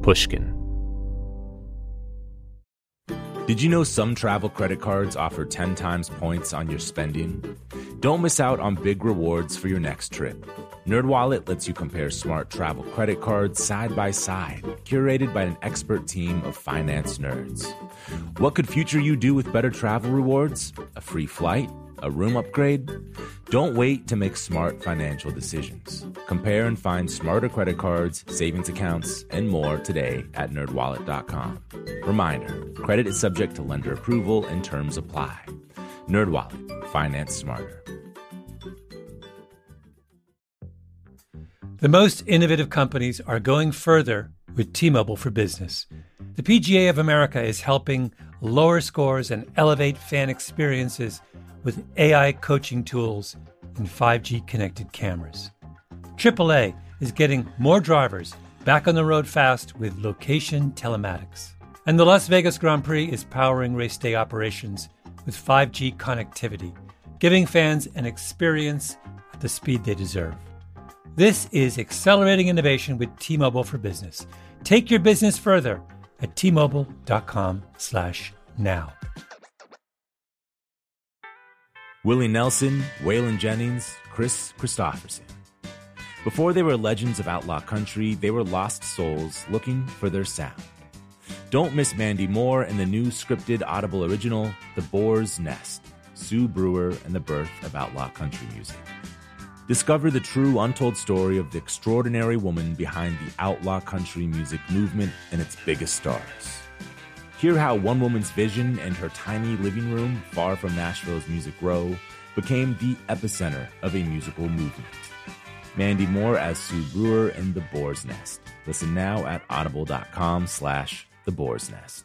Pushkin. Did you know some travel credit cards offer 10 times points on your spending? Don't miss out on big rewards for your next trip. NerdWallet lets you compare smart travel credit cards side by side, curated by an expert team of finance nerds. What could future you do with better travel rewards? A free flight? A room upgrade? Don't wait to make smart financial decisions. Compare and find smarter credit cards, savings accounts, and more today at nerdwallet.com. Reminder, credit is subject to lender approval and terms apply. NerdWallet, finance smarter. The most innovative companies are going further with T-Mobile for Business. The PGA of America is helping lower scores and elevate fan experiences with AI coaching tools and 5G connected cameras. AAA is getting more drivers back on the road fast with location telematics. And the Las Vegas Grand Prix is powering race day operations with 5G connectivity, giving fans an experience at the speed they deserve. This is accelerating innovation with T-Mobile for Business. Take your business further at T-Mobile.com/now. Willie Nelson, Waylon Jennings, Chris Christopherson. Before they were legends of outlaw country, they were lost souls looking for their sound. Don't miss Mandy Moore in the new scripted Audible original, The Boar's Nest, Sue Brewer and the Birth of Outlaw Country Music. Discover the true untold story of the extraordinary woman behind the outlaw country music movement and its biggest stars. Hear how one woman's vision and her tiny living room, far from Nashville's Music Row, became the epicenter of a musical movement. Mandy Moore as Sue Brewer in The Boar's Nest. Listen now at audible.com/The Boar's Nest.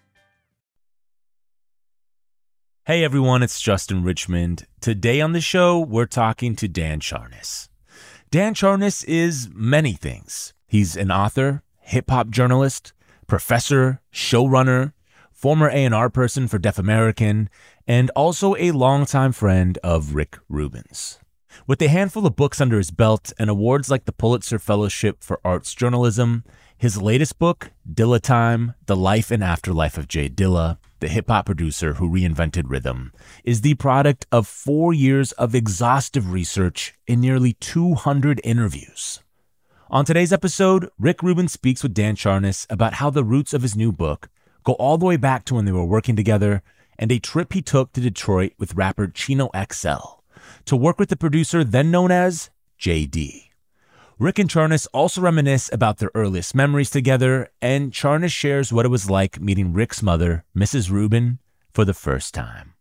Hey everyone, it's Justin Richmond. Today on the show, we're talking to Dan Charnas. Dan Charnas is many things. He's an author, hip-hop journalist, professor, showrunner, former A&R person for Deaf American, and also a longtime friend of Rick Rubin's. With a handful of books under his belt and awards like the Pulitzer Fellowship for Arts Journalism, his latest book, Dilla Time, The Life and Afterlife of Jay Dilla, the hip-hop producer who reinvented rhythm, is the product of 4 years of exhaustive research and nearly 200 interviews. On today's episode, Rick Rubin speaks with Dan Charnas about how the roots of his new book go all the way back to when they were working together and a trip he took to Detroit with rapper Chino XL to work with the producer then known as JD. Rick and Charnas also reminisce about their earliest memories together, and Charnas shares what it was like meeting Rick's mother, Mrs. Rubin, for the first time.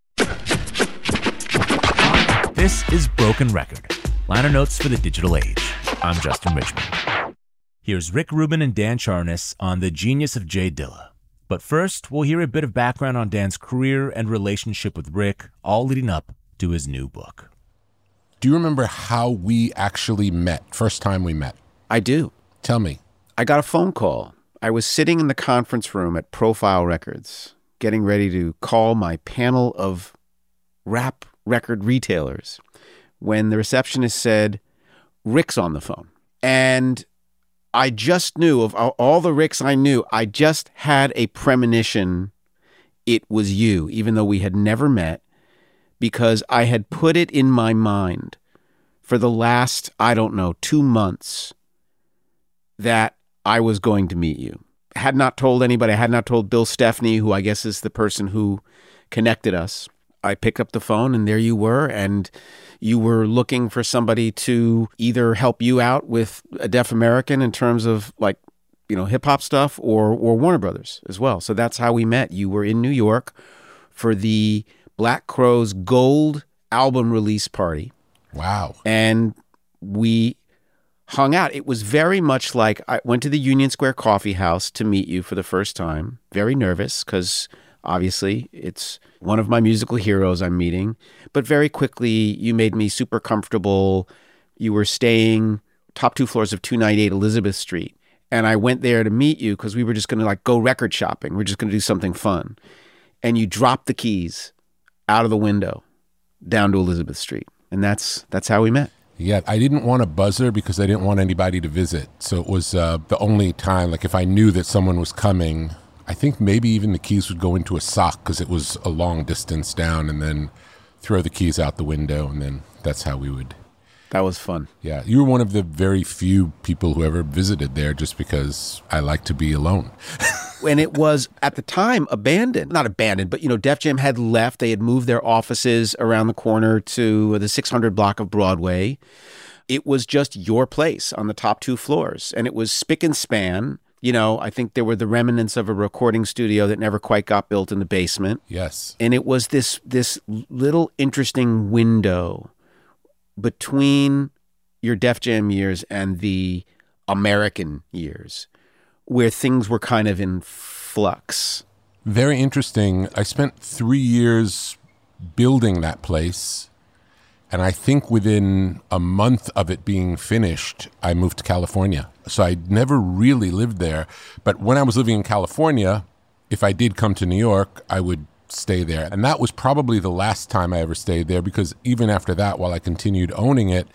This is Broken Record, liner notes for the digital age. I'm Justin Richmond. Here's Rick Rubin and Dan Charnas on the genius of Jay Dilla. But first, we'll hear a bit of background on Dan's career and relationship with Rick, all leading up to his new book. Do you remember how we actually met, first time we met? I do. Tell me. I got a phone call. I was sitting in the conference room at Profile Records, getting ready to call my panel of rap record retailers, when the receptionist said, Rick's on the phone. And I just knew, of all the Ricks I knew, I just had a premonition it was you, even though we had never met, because I had put it in my mind for the last, 2 months that I was going to meet you. I had not told anybody. I had not told Bill Stepney, who I guess is the person who connected us. I picked up the phone and there you were, and you were looking for somebody to either help you out with a Deaf American in terms of hip hop stuff or Warner Brothers as well. So that's how we met. You were in New York for the Black Crowes Gold album release party. Wow. And we hung out. It was very much like I went to the Union Square Coffee House to meet you for the first time. Very nervous because obviously it's one of my musical heroes I'm meeting. But very quickly you made me super comfortable. You were staying top 2 floors of 298 Elizabeth Street. And I went there to meet you because we were just going to go record shopping. We're just going to do something fun. And you dropped the keys out of the window down to Elizabeth Street. And that's how we met. Yeah, I didn't want a buzzer because I didn't want anybody to visit. So it was the only time, like if I knew that someone was coming, I think maybe even the keys would go into a sock because it was a long distance down, and then throw the keys out the window, and then that's how we would. That was fun. Yeah, you were one of the very few people who ever visited there just because I like to be alone. And it was, at the time, abandoned. Not abandoned, but, Def Jam had left. They had moved their offices around the corner to the 600 block of Broadway. It was just your place on the top 2 floors. And it was spick and span. I think there were the remnants of a recording studio that never quite got built in the basement. Yes. And it was this little interesting window between your Def Jam years and the American years, where things were kind of in flux. Very interesting. I spent 3 years building that place, and I think within a month of it being finished, I moved to California. So I never really lived there. But when I was living in California, if I did come to New York, I would stay there. And that was probably the last time I ever stayed there, because even after that, while I continued owning it,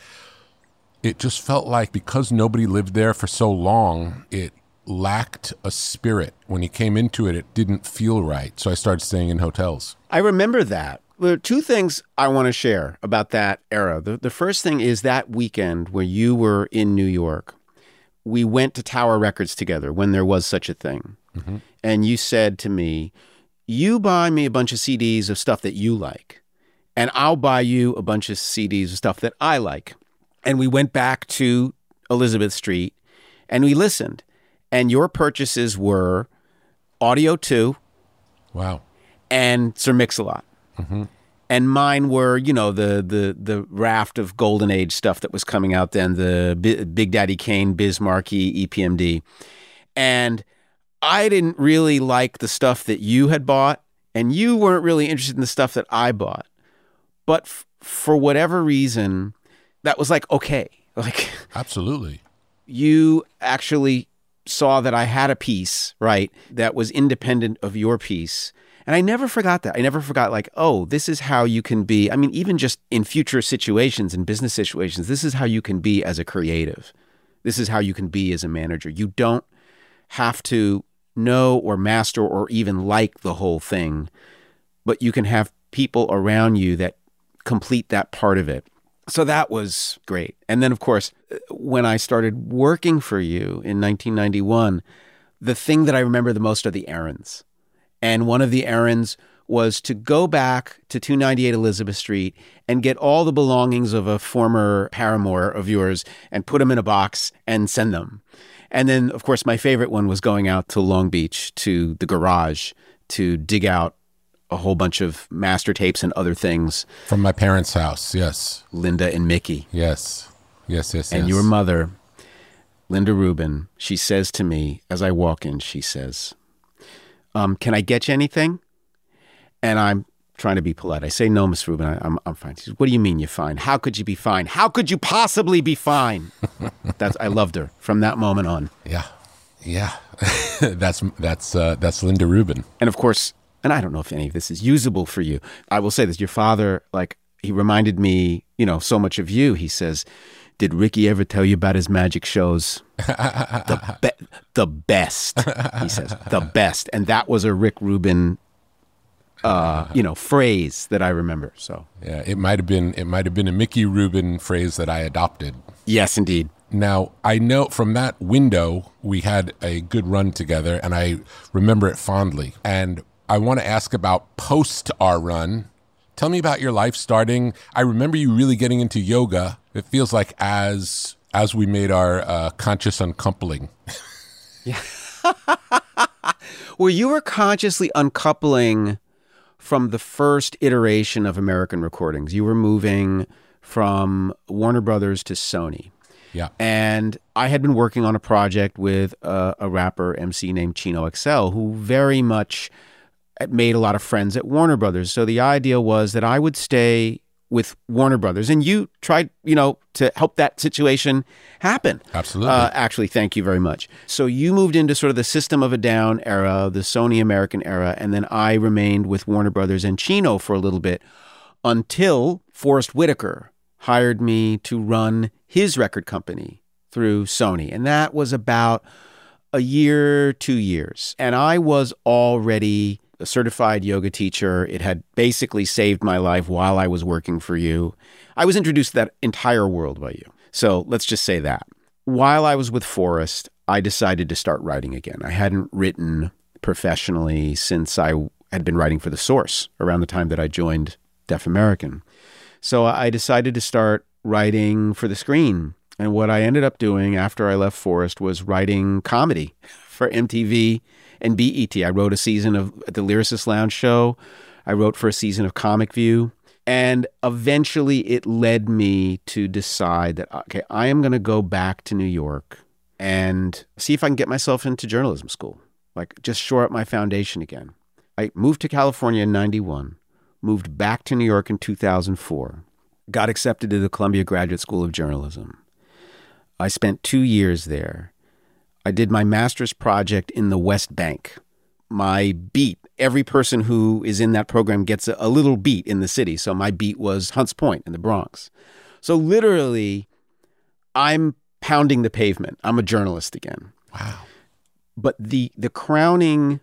it just felt like because nobody lived there for so long, it lacked a spirit. When you came into it, it didn't feel right. So I started staying in hotels. I remember that. There are 2 things I want to share about that era. The first thing is that weekend where you were in New York, we went to Tower Records together when there was such a thing. Mm-hmm. And you said to me, you buy me a bunch of CDs of stuff that you like, and I'll buy you a bunch of CDs of stuff that I like. And we went back to Elizabeth Street and we listened. And your purchases were Audio 2. Wow. And Sir Mix-a-Lot. Mm-hmm. And mine were, the raft of golden age stuff that was coming out then, the Big Daddy Kane, Biz Markie, EPMD. And I didn't really like the stuff that you had bought, and you weren't really interested in the stuff that I bought. But for whatever reason, that was like, okay. Like, absolutely. You actually saw that I had a piece, right, that was independent of your piece. And I never forgot that. I never forgot, like, oh, this is how you can be. I mean, even just in future situations, in business situations, this is how you can be as a creative. This is how you can be as a manager. You don't have to know or master or even like the whole thing, but you can have people around you that complete that part of it. So that was great. And then, of course, when I started working for you in 1991, the thing that I remember the most are the errands. And one of the errands was to go back to 298 Elizabeth Street and get all the belongings of a former paramour of yours and put them in a box and send them. And then, of course, my favorite one was going out to Long Beach, to the garage, to dig out a whole bunch of master tapes and other things. From my parents' house, yes. Linda and Mickey. Yes. And your mother, Linda Rubin, she says to me as I walk in, she says, can I get you anything? And I'm trying to be polite. I say, no, Miss Rubin, I'm fine. She says, what do you mean you're fine? How could you be fine? How could you possibly be fine? I loved her from that moment on. Yeah. That's Linda Rubin. And of course, and I don't know if any of this is usable for you, I will say this, your father, like, he reminded me, so much of you. He says, did Ricky ever tell you about his magic shows? The best, he says, the best. And that was a Rick Rubin, phrase that I remember. So yeah, it might have been a Mickey Rubin phrase that I adopted. Yes, indeed. Now, I know from that window, we had a good run together, and I remember it fondly. And I want to ask about post our run. Tell me about your life starting. I remember you really getting into yoga. It feels like as we made our conscious uncoupling. Yeah. Well, you were consciously uncoupling from the first iteration of American Recordings. You were moving from Warner Brothers to Sony. Yeah. And I had been working on a project with a rapper MC named Chino XL, who very much made a lot of friends at Warner Brothers. So the idea was that I would stay with Warner Brothers, and you tried, to help that situation happen. Absolutely. Actually, thank you very much. So you moved into sort of the System of a Down era, the Sony American era, and then I remained with Warner Brothers and Chino for a little bit until Forrest Whitaker hired me to run his record company through Sony. And that was about a year, 2 years. And I was already a certified yoga teacher. It had basically saved my life while I was working for you. I was introduced to that entire world by you. So let's just say that. While I was with Forrest, I decided to start writing again. I hadn't written professionally since I had been writing for The Source around the time that I joined Deaf American. So I decided to start writing for the screen. And what I ended up doing after I left Forrest was writing comedy for MTV and BET. I wrote a season of the Lyricist Lounge show. I wrote for a season of Comic View. And eventually it led me to decide that, okay, I am going to go back to New York and see if I can get myself into journalism school, like just shore up my foundation again. I moved to California in 91, moved back to New York in 2004, got accepted to the Columbia Graduate School of Journalism. I spent 2 years there. I did my master's project in the West Bank. My beat, every person who is in that program gets a little beat in the city. So my beat was Hunts Point in the Bronx. So literally, I'm pounding the pavement. I'm a journalist again. Wow. But the crowning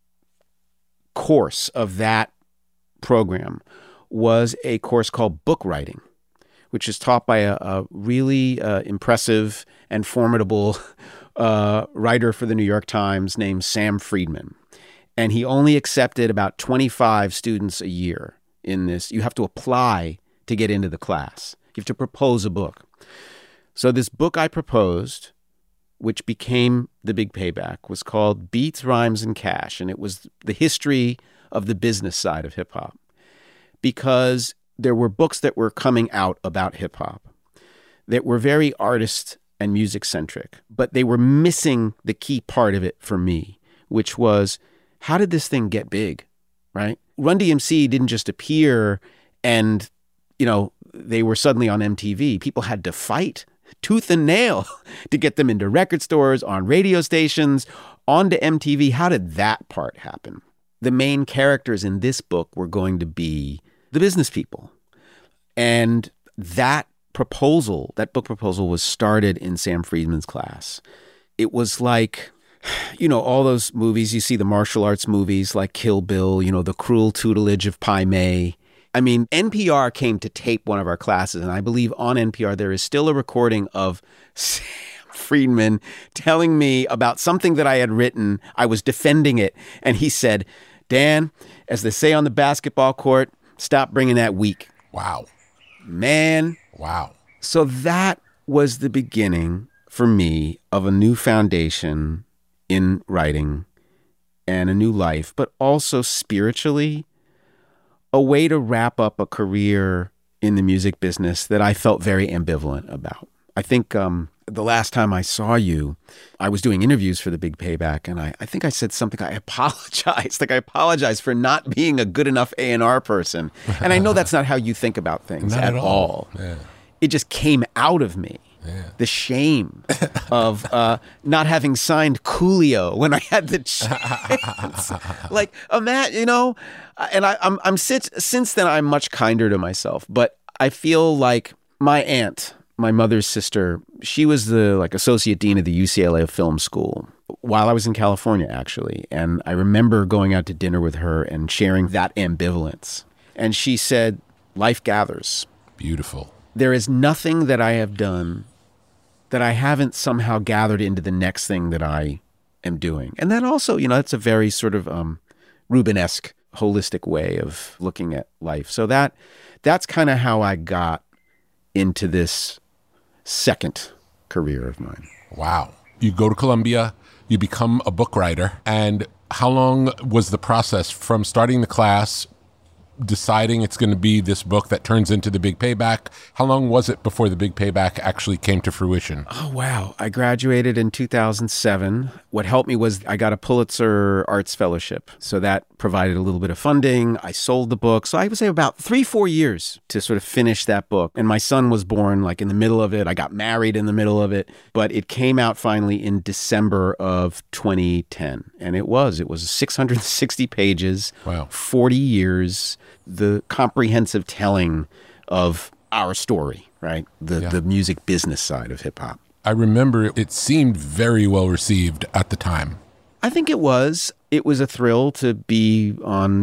course of that program was a course called book writing, which is taught by a really impressive and formidable writer for the New York Times named Sam Friedman. And he only accepted about 25 students a year in this. You have to apply to get into the class. You have to propose a book. So this book I proposed, which became The Big Payback, was called Beats, Rhymes, and Cash. And it was the history of the business side of hip hop. Because there were books that were coming out about hip hop that were very artist and music centric, but they were missing the key part of it for me, which was, how did this thing get big, right? Run DMC didn't just appear and, they were suddenly on MTV. People had to fight tooth and nail to get them into record stores, on radio stations, onto MTV. How did that part happen? The main characters in this book were going to be the business people. And that book proposal was started in Sam Friedman's class. It was like, all those movies, you see the martial arts movies like Kill Bill, the cruel tutelage of Pai Mei. I mean, NPR came to tape one of our classes, and I believe on NPR there is still a recording of Sam Friedman telling me about something that I had written. I was defending it, and he said, Dan, as they say on the basketball court, stop bringing that weak. Wow. Man. Wow. So that was the beginning for me of a new foundation in writing and a new life, but also spiritually, a way to wrap up a career in the music business that I felt very ambivalent about. I think the last time I saw you, I was doing interviews for The Big Payback, and I think I said something, I apologized. I apologize for not being a good enough A&R person. And I know that's not how you think about things at all. Yeah. It just came out of me. Yeah. The shame of not having signed Coolio when I had the chance. Like, imagine, and I'm since then I'm much kinder to myself. But I feel like my aunt, my mother's sister, she was the associate dean of the UCLA Film School while I was in California, actually. And I remember going out to dinner with her and sharing that ambivalence. And she said, life gathers. Beautiful. There is nothing that I have done that I haven't somehow gathered into the next thing that I am doing. And that also, it's a very sort of Rubenesque, holistic way of looking at life. So that's kind of how I got into this second career of mine. Wow. You go to Columbia, you become a book writer. And how long was the process from starting the class, deciding it's going to be this book that turns into The Big Payback? How long was it before The Big Payback actually came to fruition? Oh, wow. I graduated in 2007. What helped me was I got a Pulitzer Arts Fellowship. So that provided a little bit of funding. I sold the book. So I would say about 3-4 years to sort of finish that book. And my son was born in the middle of it. I got married in the middle of it. But it came out finally in December of 2010. And it was 660 pages, wow. 40 years, the comprehensive telling of our story, right? The music business side of hip hop. I remember it seemed very well received at the time. I think it was. It was a thrill to be on,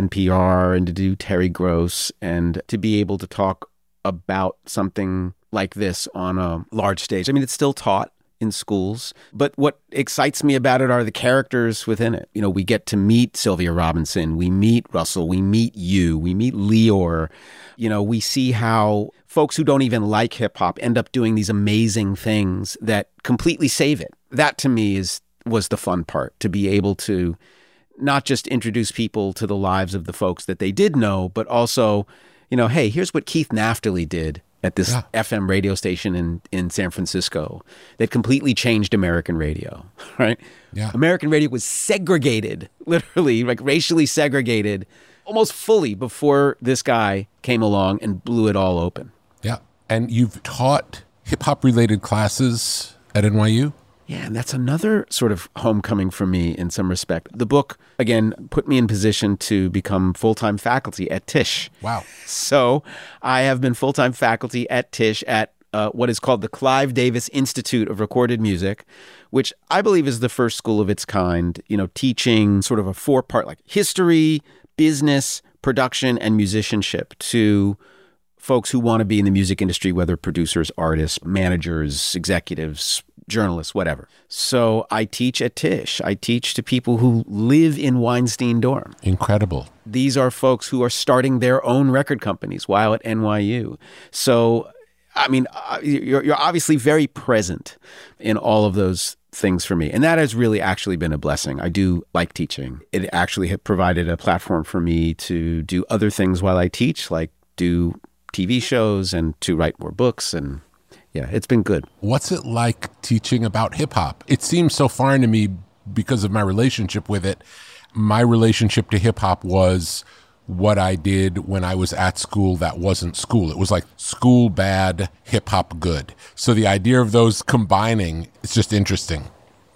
NPR and to do Terry Gross and to be able to talk about something like this on a large stage. I mean, it's still taught in schools, but what excites me about it are the characters within it. We get to meet Sylvia Robinson, we meet Russell, we meet you, we meet Leor. We see how folks who don't even like hip hop end up doing these amazing things that completely save it. That to me was the fun part, to be able to not just introduce people to the lives of the folks that they did know, but also, hey, here's what Keith Naftali did at this FM radio station in San Francisco that completely changed American radio, right? Yeah. American radio was segregated, literally, like racially segregated, almost fully before this guy came along and blew it all open. Yeah. And you've taught hip-hop related classes at NYU? Yeah, and that's another sort of homecoming for me in some respect. The book, again, put me in position to become full-time faculty at Tisch. Wow. So I have been full-time faculty at Tisch at what is called the Clive Davis Institute of Recorded Music, which I believe is the first school of its kind, teaching sort of a four-part, like history, business, production, and musicianship to folks who want to be in the music industry, whether producers, artists, managers, executives, journalists, whatever. So I teach at Tisch. I teach to people who live in Weinstein Dorm. Incredible. These are folks who are starting their own record companies while at NYU. So, I mean, you're obviously very present in all of those things for me. And that has really actually been a blessing. I do like teaching. It actually had provided a platform for me to do other things while I teach, like do TV shows and to write more books. And yeah, it's been good. What's it like teaching about hip hop? It seems so foreign to me because of my relationship with it. My relationship to hip hop was what I did when I was at school that wasn't school. It was like school bad, hip hop good. So the idea of those combining, it's just interesting.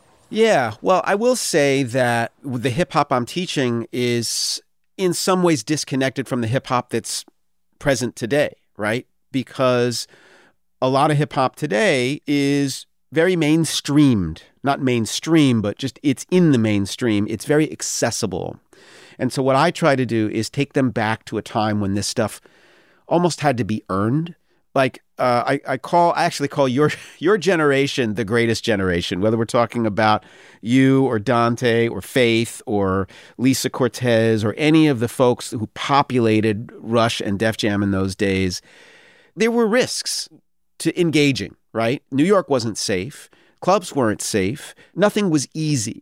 Yeah, well, I will say that the hip hop I'm teaching is in some ways disconnected from the hip hop that's present today, right? Because a lot of hip hop today is very mainstreamed, not mainstream, but just it's in the mainstream. It's very accessible. And so what I try to do is take them back to a time when this stuff almost had to be earned. Like I actually call your generation the greatest generation, whether we're talking about you or Dante or Faith or Lisa Cortez or any of the folks who populated Rush and Def Jam in those days. There were risks to engaging, right? New York wasn't safe. Clubs weren't safe. Nothing was easy.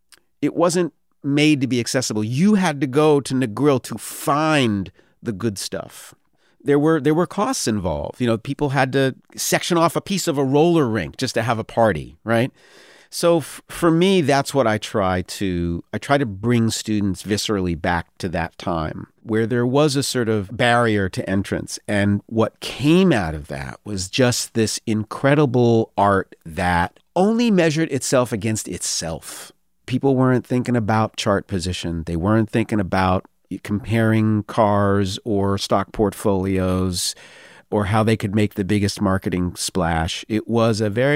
It wasn't made to be accessible. You had to go to Negril to find the good stuff. There were costs involved. People had to section off a piece of a roller rink just to have a party, right? So for me, that's what I try to bring students viscerally back to that time where there was a sort of barrier to entrance. And what came out of that was just this incredible art that only measured itself against itself. People weren't thinking about chart position. They weren't thinking about comparing cars or stock portfolios or how they could make the biggest marketing splash. It was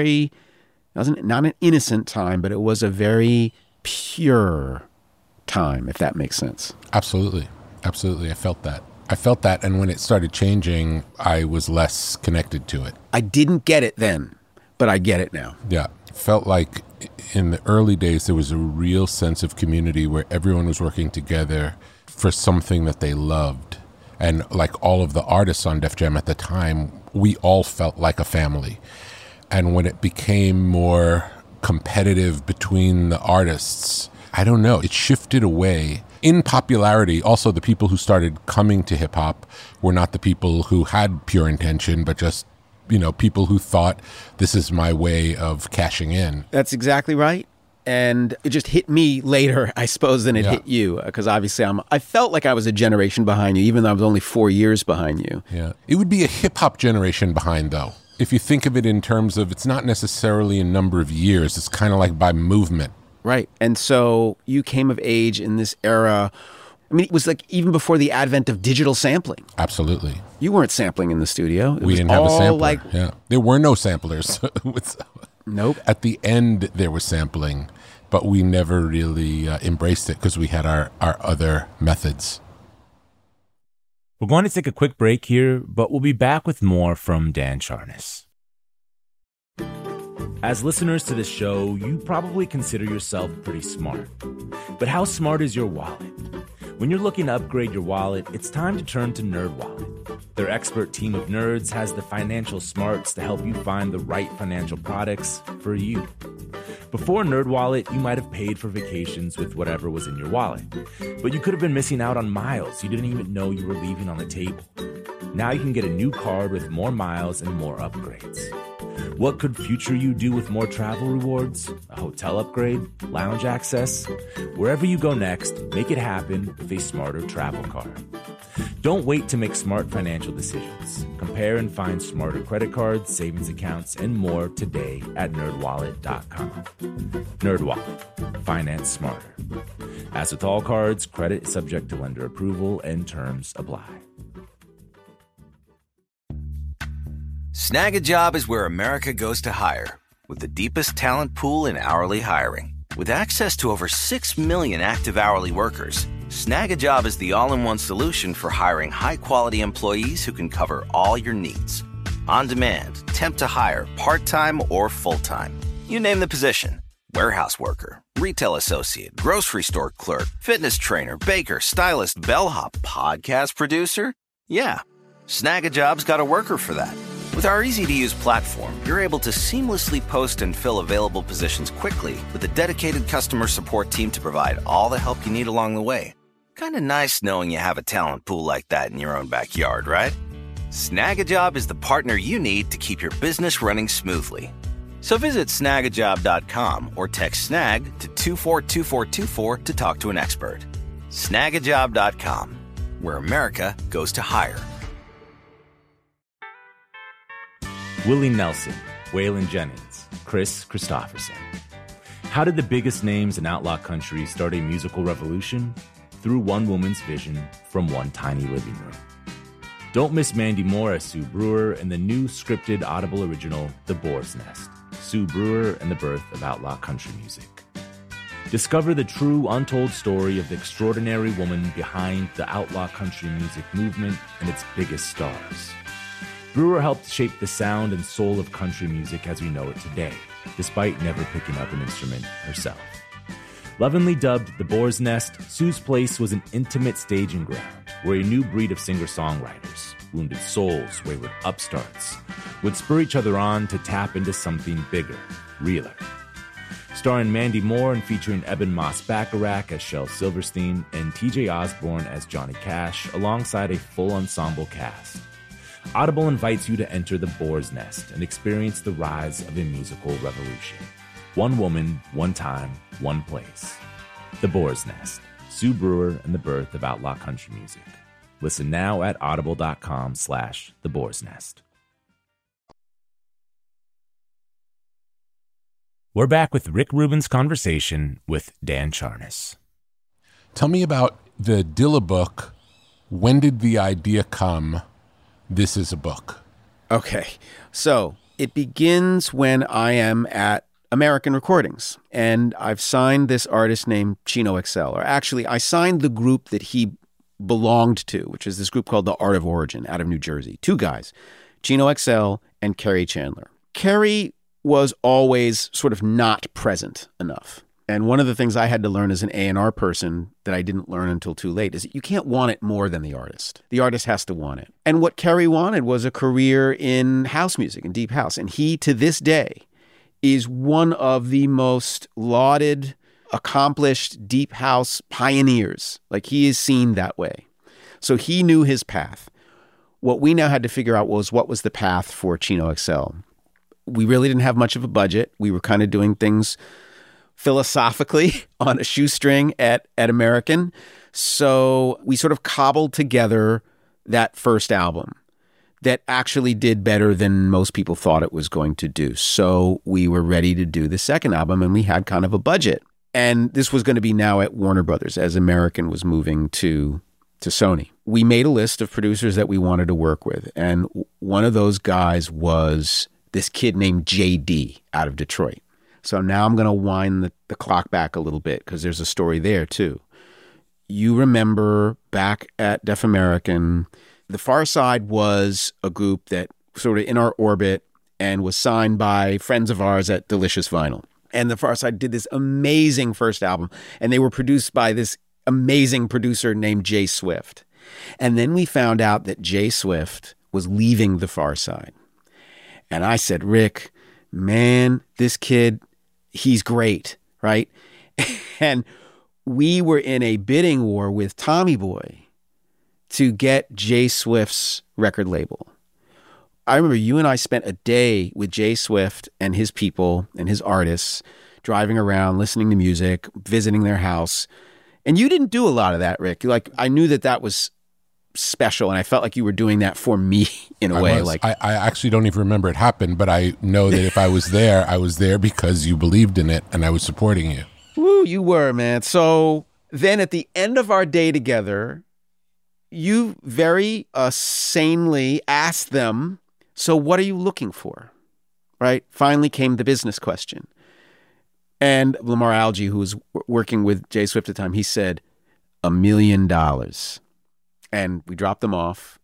not an innocent time, but it was a very pure time, if that makes sense. Absolutely. Absolutely. I felt that. And when it started changing, I was less connected to it. I didn't get it then, but I get it now. Yeah. Felt like in the early days, there was a real sense of community where everyone was working together for something that they loved. And like all of the artists on Def Jam at the time, we all felt like a family. And when it became more competitive between the artists, I don't know, it shifted away. In popularity, also the people who started coming to hip hop were not the people who had pure intention, but just, people who thought this is my way of cashing in. That's exactly right. And it just hit me later, I suppose, than it hit you. Because obviously I felt like I was a generation behind you, even though I was only 4 years behind you. Yeah. It would be a hip hop generation behind, though. If you think of it in terms of, it's not necessarily a number of years. It's kind of like by movement. Right. And so you came of age in this era I mean, it was like even before the advent of digital sampling. Absolutely. You weren't sampling in the studio. We didn't have a sampler. Yeah. There were no samplers. Nope. At the end, there was sampling, but we never really embraced it because we had our other methods. We're going to take a quick break here, but we'll be back with more from Dan Charnas. As listeners to this show, you probably consider yourself pretty smart. But how smart is your wallet? When you're looking to upgrade your wallet, it's time to turn to NerdWallet. Their expert team of nerds has the financial smarts to help you find the right financial products for you. Before NerdWallet, you might have paid for vacations with whatever was in your wallet. But you could have been missing out on miles you didn't even know you were leaving on the table. Now you can get a new card with more miles and more upgrades. What could future you do with more travel rewards? A hotel upgrade? Lounge access? Wherever you go next, make it happen with a smarter travel card. Don't wait to make smart financial decisions. Compare and find smarter credit cards, savings accounts, and more today at nerdwallet.com. NerdWallet. Finance smarter. As with all cards, credit is subject to lender approval and terms apply. Snag a Job is where America goes to hire, with the deepest talent pool in hourly hiring. With access to over 6 million active hourly workers, Snag a Job is the all-in-one solution for hiring high-quality employees who can cover all your needs. On demand, temp to hire, part-time or full-time. You name the position. Warehouse worker, retail associate, grocery store clerk, fitness trainer, baker, stylist, bellhop, podcast producer. Yeah, Snag a Job's got a worker for that. With our easy-to-use platform, you're able to seamlessly post and fill available positions quickly with a dedicated customer support team to provide all the help you need along the way. Kind of nice knowing you have a talent pool like that in your own backyard, right? Snag a Job is the partner you need to keep your business running smoothly. So visit snagajob.com or text snag to 242424 to talk to an expert. Snagajob.com, where America goes to hire. Willie Nelson, Waylon Jennings, Chris Christopherson. How did the biggest names in outlaw country start a musical revolution? Through one woman's vision from one tiny living room. Don't miss Mandy Moore as Sue Brewer in the new scripted Audible original, The Boar's Nest, Sue Brewer and the Birth of Outlaw Country Music. Discover the true, untold story of the extraordinary woman behind the outlaw country music movement and its biggest stars. Brewer helped shape the sound and soul of country music as we know it today, despite never picking up an instrument herself. Lovingly dubbed The Boar's Nest, Sue's place was an intimate staging ground where a new breed of singer-songwriters, wounded souls, wayward upstarts, would spur each other on to tap into something bigger, realer. Starring Mandy Moore and featuring Eben Moss-Bacharach as Shel Silverstein and TJ Osborne as Johnny Cash, alongside a full ensemble cast. Audible invites you to enter the Boar's Nest and experience the rise of a musical revolution. One woman, one time, one place. The Boar's Nest, Sue Brewer and the Birth of Outlaw Country Music. Listen now at audible.com/The Boar's Nest. We're back with Rick Rubin's conversation with Dan Charnas. Tell me about the Dilla book. When did the idea come? This is a book. Okay, so it begins when I am at American Recordings, and I've signed this artist named Chino XL, or actually I signed the group that he belonged to, which is this group called The Art of Origin out of New Jersey. Two guys, Chino XL and Kerry Chandler. Kerry was always sort of not present enough. And one of the things I had to learn as an A&R person that I didn't learn until too late is that you can't want it more than the artist. The artist has to want it. And what Kerry wanted was a career in house music and deep house. And he, to this day, is one of the most lauded, accomplished deep house pioneers. Like, he is seen that way. So he knew his path. What we now had to figure out was what was the path for Chino XL. We really didn't have much of a budget. We were kind of doing things philosophically on a shoestring at American. So we sort of cobbled together that first album that actually did better than most people thought it was going to do. So we were ready to do the second album, and we had kind of a budget. And this was going to be now at Warner Brothers as American was moving to Sony. We made a list of producers that we wanted to work with. And one of those guys was this kid named JD out of Detroit. So now I'm going to wind the clock back a little bit because there's a story there too. You remember back at Def American, The Far Side was a group that sort of in our orbit and was signed by friends of ours at Delicious Vinyl. And The Far Side did this amazing first album, and they were produced by this amazing producer named Jay Swift. And then we found out that Jay Swift was leaving The Far Side. And I said, Rick, man, this kid, he's great, right? And we were in a bidding war with Tommy Boy to get Jay Swift's record label. I remember you and I spent a day with Jay Swift and his people and his artists, driving around, listening to music, visiting their house. And you didn't do a lot of that, Rick. Like, I knew that was special, and I felt like you were doing that for me in a way. Like, I actually don't even remember it happened, but I know that if I was there because you believed in it and I was supporting you. Woo, you were, man. So then at the end of our day together, you very sanely asked them, so what are you looking for? Right? Finally came the business question. And Lamar Algie, who was working with Jay Swift at the time, he said, $1 million. And we dropped them off.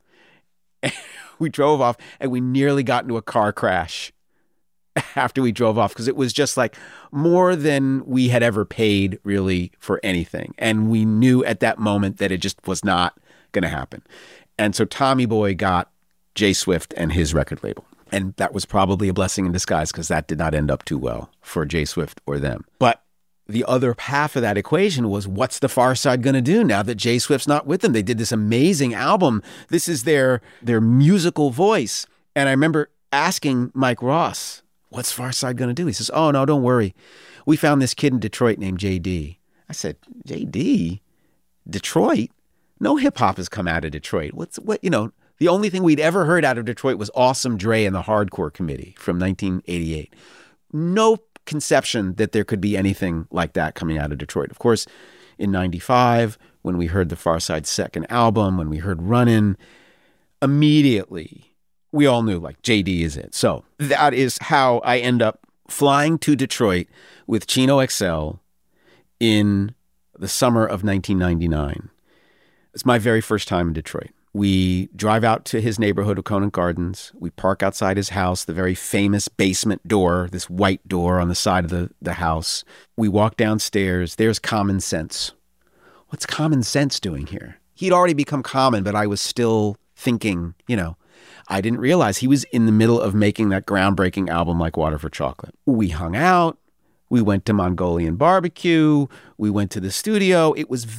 We drove off, and we nearly got into a car crash after we drove off, because it was just like more than we had ever paid really for anything. And we knew at that moment that it just was not going to happen. And so Tommy Boy got Jay Swift and his record label. And that was probably a blessing in disguise, because that did not end up too well for Jay Swift or them. But the other half of that equation was, what's the Far Side going to do now that Jay Swift's not with them? They did this amazing album. This is their musical voice. And I remember asking Mike Ross, what's Far Side going to do? He says, oh, no, don't worry. We found this kid in Detroit named JD. I said, JD? Detroit? No hip hop has come out of Detroit. The only thing we'd ever heard out of Detroit was Awesome Dre and the Hardcore Committee from 1988. No conception that there could be anything like that coming out of Detroit. Of course, in 95, when we heard the Far Side's second album, when we heard Runnin', immediately we all knew, like, JD is it. So that is how I end up flying to Detroit with Chino XL in the summer of 1999. It's my very first time in Detroit. We drive out to his neighborhood of Conant Gardens. We park outside his house, the very famous basement door, this white door on the side of the house. We walk downstairs. There's Common Sense. What's Common Sense doing here? He'd already become Common, but I was still thinking, I didn't realize he was in the middle of making that groundbreaking album Like Water for Chocolate. We hung out. We went to Mongolian barbecue. We went to the studio.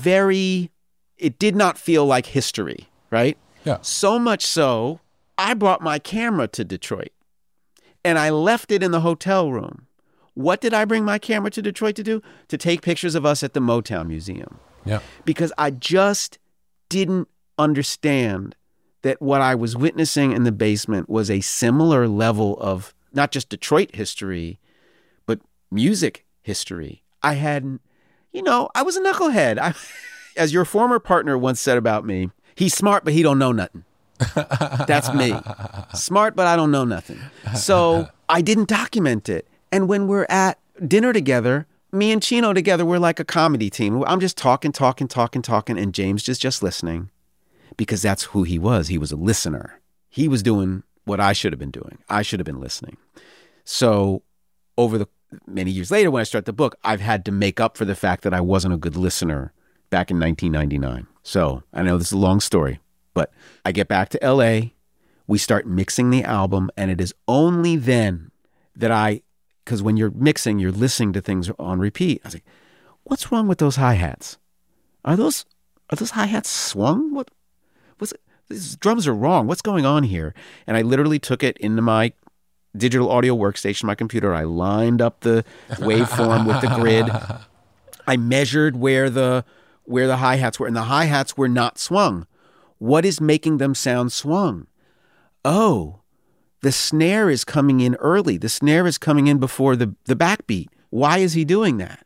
It did not feel like history. Right? Yeah. So much so, I brought my camera to Detroit and I left it in the hotel room. What did I bring my camera to Detroit to do? To take pictures of us at the Motown Museum. Yeah. Because I just didn't understand that what I was witnessing in the basement was a similar level of not just Detroit history, but music history. I was a knucklehead. As your former partner once said about me, he's smart, but he don't know nothing. That's me. Smart, but I don't know nothing. So I didn't document it. And when we're at dinner together, me and Chino together, we're like a comedy team. I'm just talking, and James is just listening, because that's who he was. He was a listener. He was doing what I should have been doing. I should have been listening. So over the many years later, when I start the book, I've had to make up for the fact that I wasn't a good listener back in 1999. So I know this is a long story, but I get back to LA, we start mixing the album, and it is only then that because when you're mixing, you're listening to things on repeat. I was like, what's wrong with those hi-hats? Are those hi-hats swung? These drums are wrong. What's going on here? And I literally took it into my digital audio workstation, my computer. I lined up the waveform with the grid. I measured where the hi-hats were, and the hi-hats were not swung. What is making them sound swung? Oh, the snare is coming in early. The snare is coming in before the backbeat. Why is he doing that?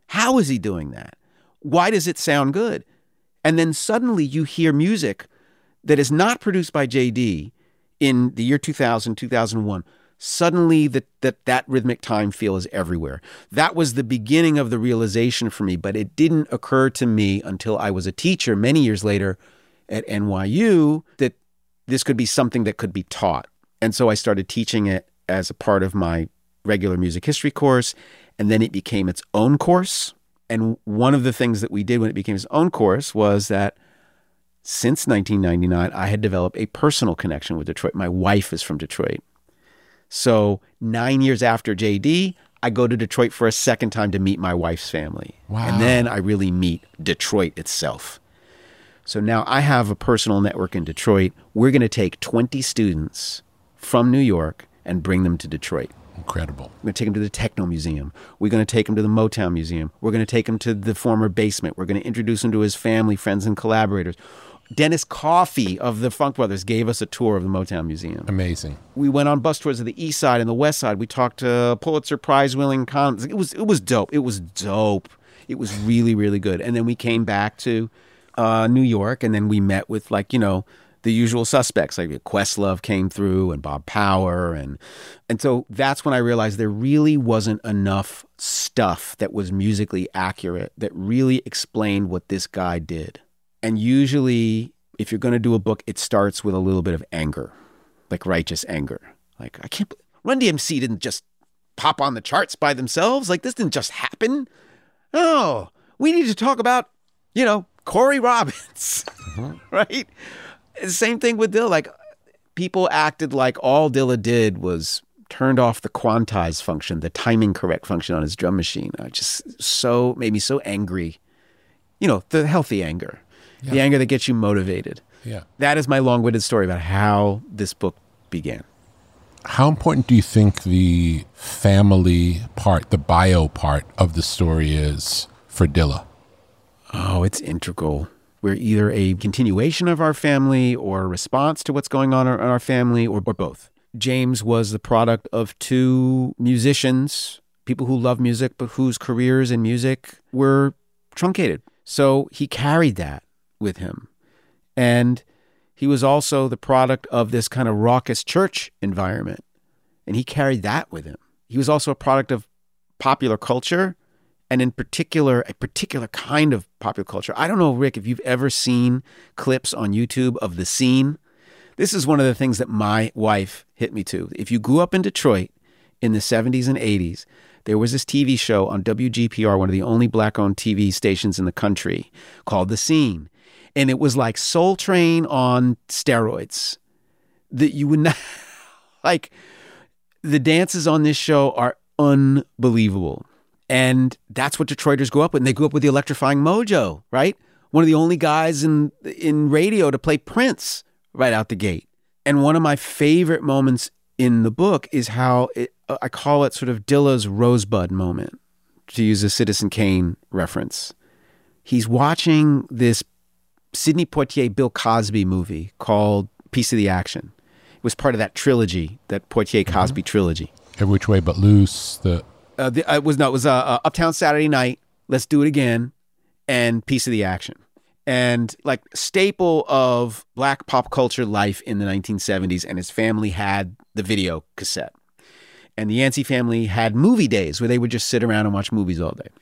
How is he doing that? Why does it sound good? And then suddenly you hear music that is not produced by JD in the year 2000, 2001. Suddenly that rhythmic time feel is everywhere. That was the beginning of the realization for me, but it didn't occur to me until I was a teacher many years later at NYU that this could be something that could be taught. And so I started teaching it as a part of my regular music history course, and then it became its own course. And one of the things that we did when it became its own course was that since 1999, I had developed a personal connection with Detroit. My wife is from Detroit. So 9 years after JD, I go to Detroit for a second time to meet my wife's family. Wow. And then I really meet Detroit itself. So now I have a personal network in Detroit. We're going to take 20 students from New York and bring them to Detroit. Incredible. We're going to take them to the Techno Museum. We're going to take them to the Motown Museum. We're going to take them to the former basement. We're going to introduce them to his family, friends, and collaborators. Dennis Coffey of the Funk Brothers gave us a tour of the Motown Museum. Amazing. We went on bus tours of the East Side and the West Side. We talked to Pulitzer Prize-winning economists. It was dope. It was dope. It was really, really good. And then we came back to New York, and then we met with, like, you know, the usual suspects. Like Questlove came through and Bob Power. And so that's when I realized there really wasn't enough stuff that was musically accurate that really explained what this guy did. And usually, if you're going to do a book, it starts with a little bit of anger, like righteous anger. Like, I can't believe Run DMC didn't just pop on the charts by themselves. Like, this didn't just happen. Oh, we need to talk about, you know, Corey Robbins, right? Same thing with Dilla. Like, people acted like all Dilla did was turned off the quantize function, the timing correct function on his drum machine. Made me so angry. You know, the healthy anger. Yeah. The anger that gets you motivated. Yeah. That is my long-winded story about how this book began. How important do you think the family part, the bio part of the story is for Dilla? Oh, it's integral. We're either a continuation of our family or a response to what's going on in our family, or both. James was the product of two musicians, people who love music, but whose careers in music were truncated. So he carried that with him. And he was also the product of this kind of raucous church environment. And he carried that with him. He was also a product of popular culture, and in particular, a particular kind of popular culture. I don't know, Rick, if you've ever seen clips on YouTube of The Scene. This is one of the things that my wife hit me to. If you grew up in Detroit in the 70s and 80s, there was this TV show on WGPR, one of the only black-owned TV stations in the country, called The Scene. And it was like Soul Train on steroids. That you would not, like, the dances on this show are unbelievable. And that's what Detroiters grew up with. And they grew up with the electrifying Mojo, right? One of the only guys in radio to play Prince right out the gate. And one of my favorite moments in the book is how I call it sort of Dilla's Rosebud moment, to use a Citizen Kane reference. He's watching this Sidney Poitier, Bill Cosby movie called Piece of the Action. It was part of that trilogy, that Poitier-Cosby trilogy. Every Which Way But Loose. It was Uptown Saturday Night, Let's Do It Again, and Piece of the Action. And like staple of black pop culture life in the 1970s, and his family had the video cassette. And the Yancey family had movie days where they would just sit around and watch movies all day.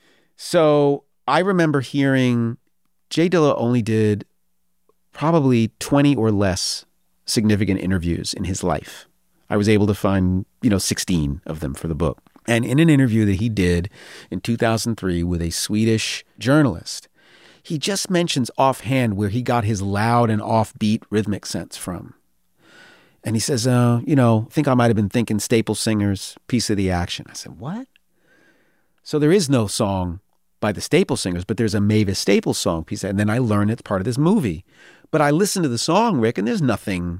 So I remember hearing Jay Dilla only did probably 20 or less significant interviews in his life. I was able to find, 16 of them for the book. And in an interview that he did in 2003 with a Swedish journalist, he just mentions offhand where he got his loud and offbeat rhythmic sense from. And he says, I think I might have been thinking Staple Singers' Piece of the Action. I said, what? So there is no song by the Staple Singers, but there's a Mavis Staples song piece. And then I learned it's part of this movie. But I listened to the song, Rick, and there's nothing.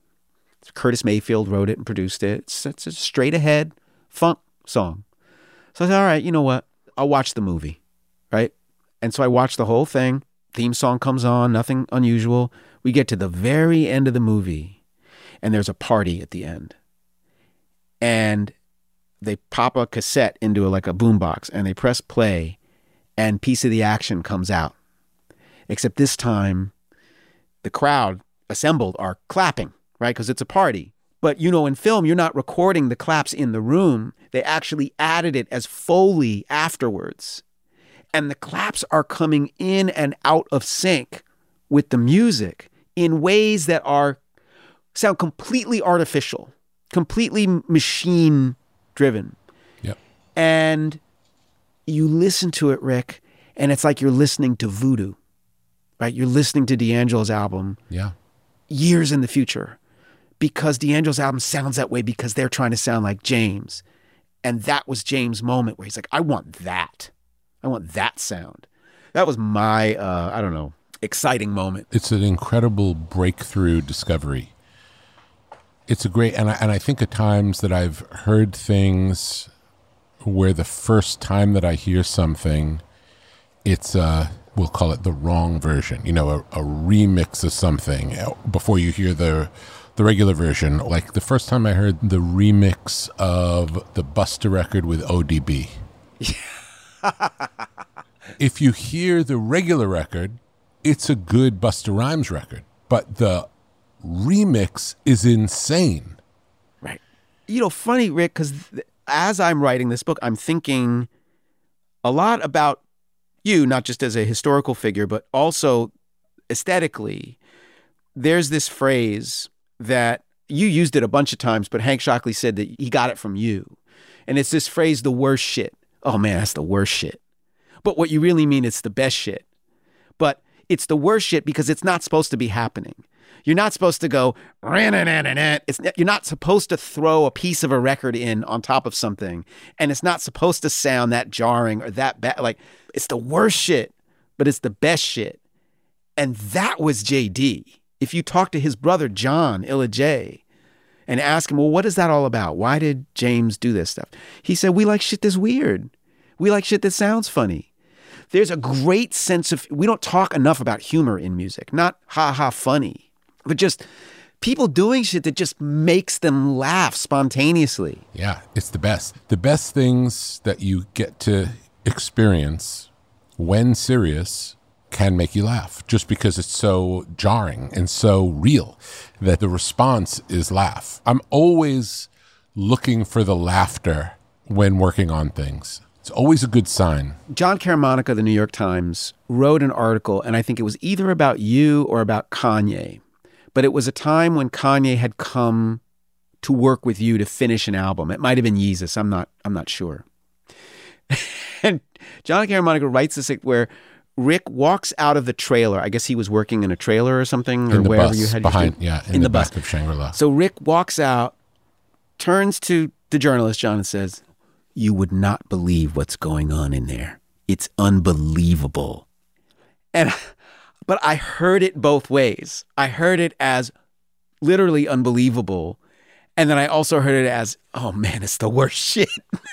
Curtis Mayfield wrote it and produced it. It's a straight ahead funk song. So I said, all right, you know what? I'll watch the movie, right? And so I watched the whole thing. Theme song comes on, nothing unusual. We get to the very end of the movie, and there's a party at the end. And they pop a cassette into like a boombox, and they press play, and Piece of the Action comes out. Except this time, the crowd assembled are clapping, right? Because it's a party. But, in film, you're not recording the claps in the room. They actually added it as Foley afterwards. And the claps are coming in and out of sync with the music in ways that sound completely artificial, completely machine-driven. Yep. And you listen to it, Rick, and it's like you're listening to voodoo, right? You're listening to D'Angelo's album years in the future because D'Angelo's album sounds that way because they're trying to sound like James. And that was James' moment where he's like, I want that. I want that sound. That was my, exciting moment. It's an incredible breakthrough discovery. It's a great, and I think at times that I've heard things where the first time that I hear something, it's we'll call it the wrong version, a remix of something before you hear the regular version. Like the first time I heard the remix of the Busta record with ODB. If you hear the regular record, it's a good Busta Rhymes record, but the remix is insane. Right. Funny, Rick, because as I'm writing this book, I'm thinking a lot about you, not just as a historical figure, but also aesthetically. There's this phrase that you used it a bunch of times, but Hank Shocklee said that he got it from you. And it's this phrase, the worst shit. Oh man, that's the worst shit. But what you really mean, it's the best shit. But it's the worst shit because it's not supposed to be happening. You're not supposed to go, you're not supposed to throw a piece of a record in on top of something. And it's not supposed to sound that jarring or that bad. Like, it's the worst shit, but it's the best shit. And that was JD. If you talk to his brother, John Illa J, and ask him, well, what is that all about? Why did James do this stuff? He said, we like shit that's weird. We like shit that sounds funny. There's a great sense of, we don't talk enough about humor in music, not ha-ha funny, but just people doing shit that just makes them laugh spontaneously. Yeah, it's the best. The best things that you get to experience when serious can make you laugh just because it's so jarring and so real that the response is laugh. I'm always looking for the laughter when working on things. It's always a good sign. John Caramanica of the New York Times wrote an article, and I think it was either about you or about Kanye, but it was a time when Kanye had come to work with you to finish an album. It might have been Yeezus. I'm not sure. And John Caramanica writes this where Rick walks out of the trailer. I guess he was working in a trailer or something, or wherever bus, you had behind, in the back of Shangri-La. So Rick walks out, turns to the journalist, John, and says, you would not believe what's going on in there. It's unbelievable. But I heard it both ways. I heard it as literally unbelievable. And then I also heard it as, oh man, it's the worst shit.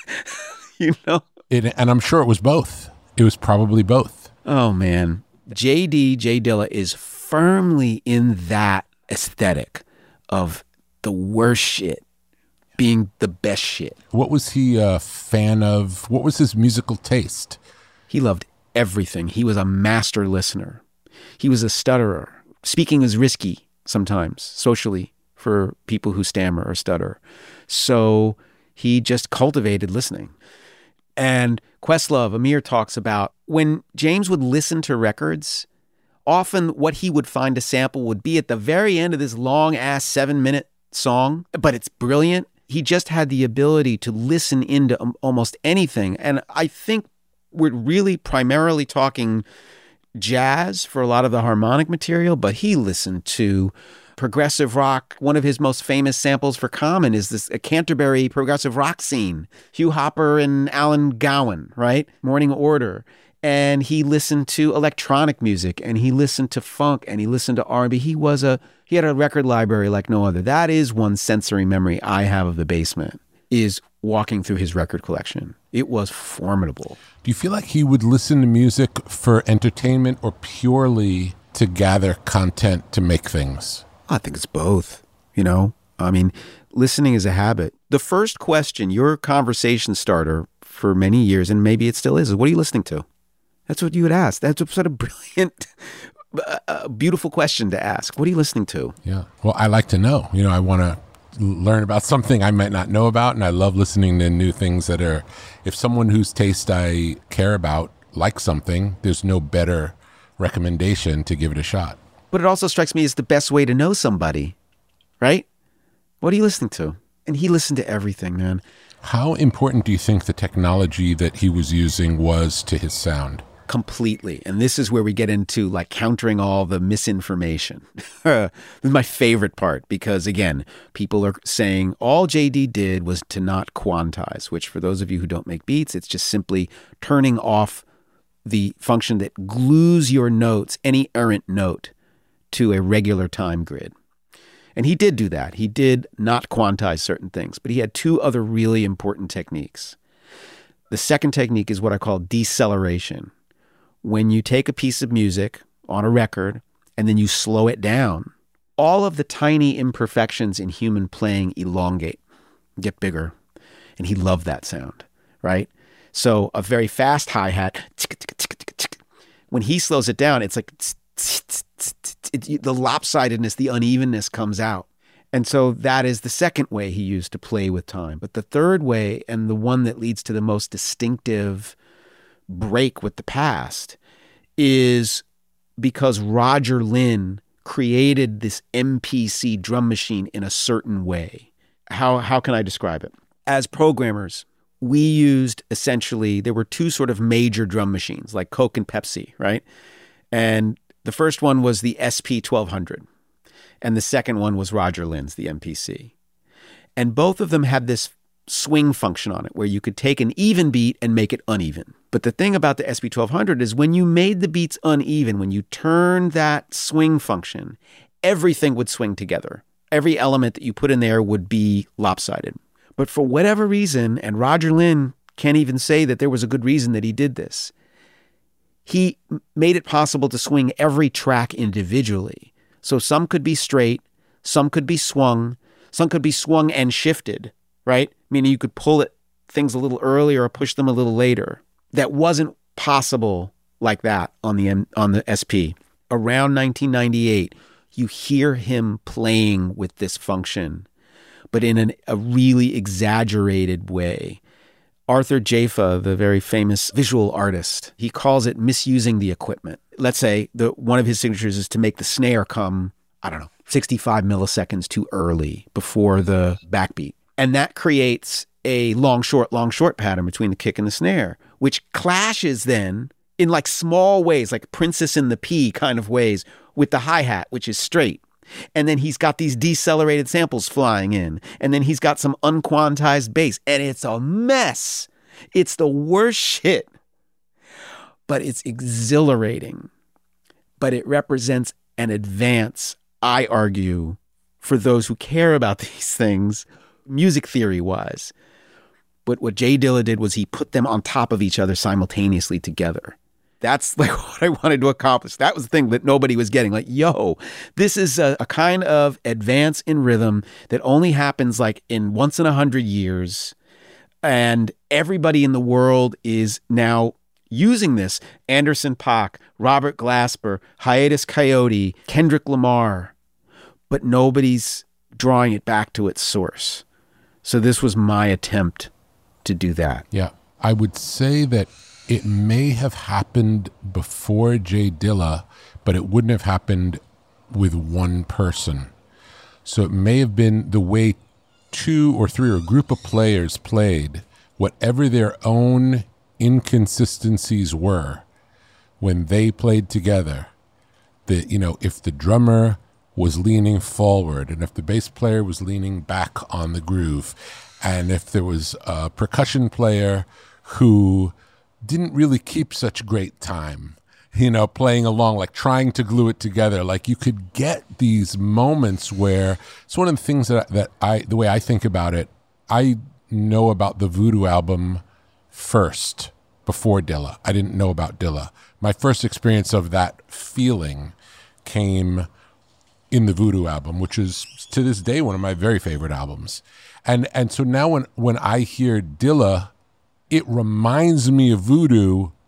And I'm sure it was both. It was probably both. Oh man. J Dilla is firmly in that aesthetic of the worst shit being the best shit. What was he a fan of? What was his musical taste? He loved everything. He was a master listener. He was a stutterer. Speaking is risky sometimes, socially, for people who stammer or stutter. So he just cultivated listening. And Questlove, Amir, talks about when James would listen to records, often what he would find a sample would be at the very end of this long-ass 7-minute song, but it's brilliant. He just had the ability to listen into almost anything. And I think we're really primarily talking jazz for a lot of the harmonic material, but he listened to progressive rock. One of his most famous samples for Common is a Canterbury progressive rock scene. Hugh Hopper and Alan Gowan, right? Morning Order. And he listened to electronic music, and he listened to funk, and he listened to R&B. He had a record library like no other. That is one sensory memory I have of the basement, is walking through his record collection. It was formidable. Do you feel like he would listen to music for entertainment or purely to gather content to make things? I think it's both, I mean, listening is a habit. The first question, your conversation starter for many years, and maybe it still is what are you listening to? That's what you would ask. That's a sort of brilliant, beautiful question to ask. What are you listening to? Yeah. Well, I like to know. I want to learn about something I might not know about, and I love listening to new things that are, if someone whose taste I care about likes something, there's no better recommendation to give it a shot. But it also strikes me as the best way to know somebody, right? What are you listening to? And he listened to everything, man. How important do you think the technology that he was using was to his sound? Completely. And this is where we get into like countering all the misinformation. This is my favorite part because, again, people are saying all JD did was to not quantize, which for those of you who don't make beats, it's just simply turning off the function that glues your notes, any errant note, to a regular time grid. And he did do that. He did not quantize certain things, but he had two other really important techniques. The second technique is what I call deceleration. When you take a piece of music on a record and then you slow it down, all of the tiny imperfections in human playing elongate, get bigger. And he loved that sound, right? So a very fast hi-hat, when he slows it down, it's like the lopsidedness, the unevenness comes out. And so that is the second way he used to play with time. But the third way, and the one that leads to the most distinctive break with the past, is because Roger Lynn created this MPC drum machine in a certain way. How can I describe it? As programmers, we used essentially, there were two sort of major drum machines, like Coke and Pepsi, right? And the first one was the SP1200, and the second one was Roger Lynn's, the MPC. And both of them had this swing function on it where you could take an even beat and make it uneven. But the thing about the SP1200 is when you made the beats uneven, when you turned that swing function, everything would swing together. Every element that you put in there would be lopsided. But for whatever reason, and Roger Lynn can't even say that there was a good reason that he did this, he made it possible to swing every track individually. So some could be straight, some could be swung and shifted, right? Meaning you could pull things a little earlier or push them a little later. That wasn't possible like that on the SP. Around 1998, you hear him playing with this function, but in a really exaggerated way. Arthur Jafa, the very famous visual artist, he calls it misusing the equipment. Let's say one of his signatures is to make the snare come, 65 milliseconds too early before the backbeat. And that creates a long, short pattern between the kick and the snare, which clashes then in like small ways, like Princess in the Pea kind of ways, with the hi-hat, which is straight. And then he's got these decelerated samples flying in. And then he's got some unquantized bass. And it's a mess. It's the worst shit. But it's exhilarating. But it represents an advance, I argue, for those who care about these things, music theory-wise. But what Jay Dilla did was he put them on top of each other simultaneously together. That's like what I wanted to accomplish. That was the thing that nobody was getting. Like, yo, this is a kind of advance in rhythm that only happens like in once in 100 years. And everybody in the world is now using this. Anderson .Paak, Robert Glasper, Hiatus Kaiyote, Kendrick Lamar. But nobody's drawing it back to its source. So this was my attempt to do that. Yeah, I would say that it may have happened before Jay Dilla, but it wouldn't have happened with one person. So it may have been the way two or three or a group of players played, whatever their own inconsistencies were when they played together. If the drummer was leaning forward and if the bass player was leaning back on the groove, and if there was a percussion player who didn't really keep such great time, playing along, like trying to glue it together. Like you could get these moments where it's one of the things the way I think about it, I know about the Voodoo album first before Dilla. I didn't know about Dilla. My first experience of that feeling came in the Voodoo album, which is to this day one of my very favorite albums. And so now when I hear Dilla, it reminds me of Voodoo,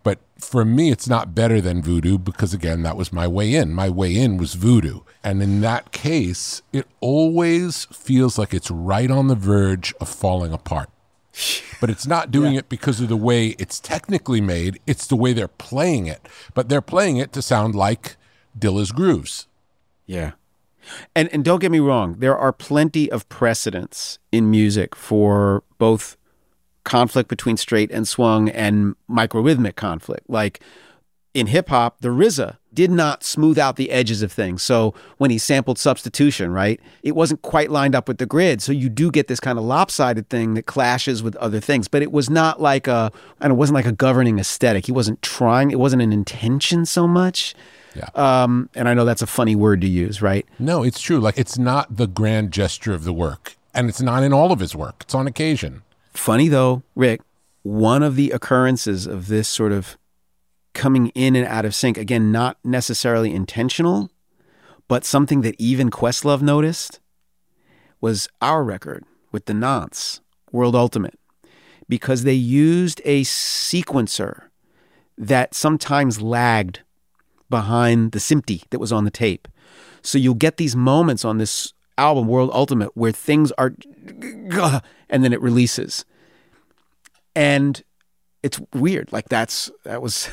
But for me, it's not better than voodoo because, again, that was my way in. My way in was voodoo. And in that case, it always feels like it's right on the verge of falling apart. But it's not doing it because of the way it's technically made. It's the way they're playing it. But they're playing it to sound like Dilla's grooves. Yeah. And don't get me wrong, there are plenty of precedents in music for both conflict between straight and swung and microrhythmic conflict. Like in hip hop, the RZA did not smooth out the edges of things. So when he sampled Substitution, right, it wasn't quite lined up with the grid. So you do get this kind of lopsided thing that clashes with other things. But it was not like it wasn't like a governing aesthetic. He wasn't trying. It wasn't an intention so much. Yeah. And I know that's a funny word to use, right? No, it's true. Like, it's not the grand gesture of the work. And it's not in all of his work. It's on occasion. Funny though, Rick, one of the occurrences of this sort of coming in and out of sync, again, not necessarily intentional, but something that even Questlove noticed, was our record with the Nonce, World Ultimate, because they used a sequencer that sometimes lagged behind the SMPTE that was on the tape. So you'll get these moments on this album, World Ultimate, where things are, and then it releases. And it's weird. Like that was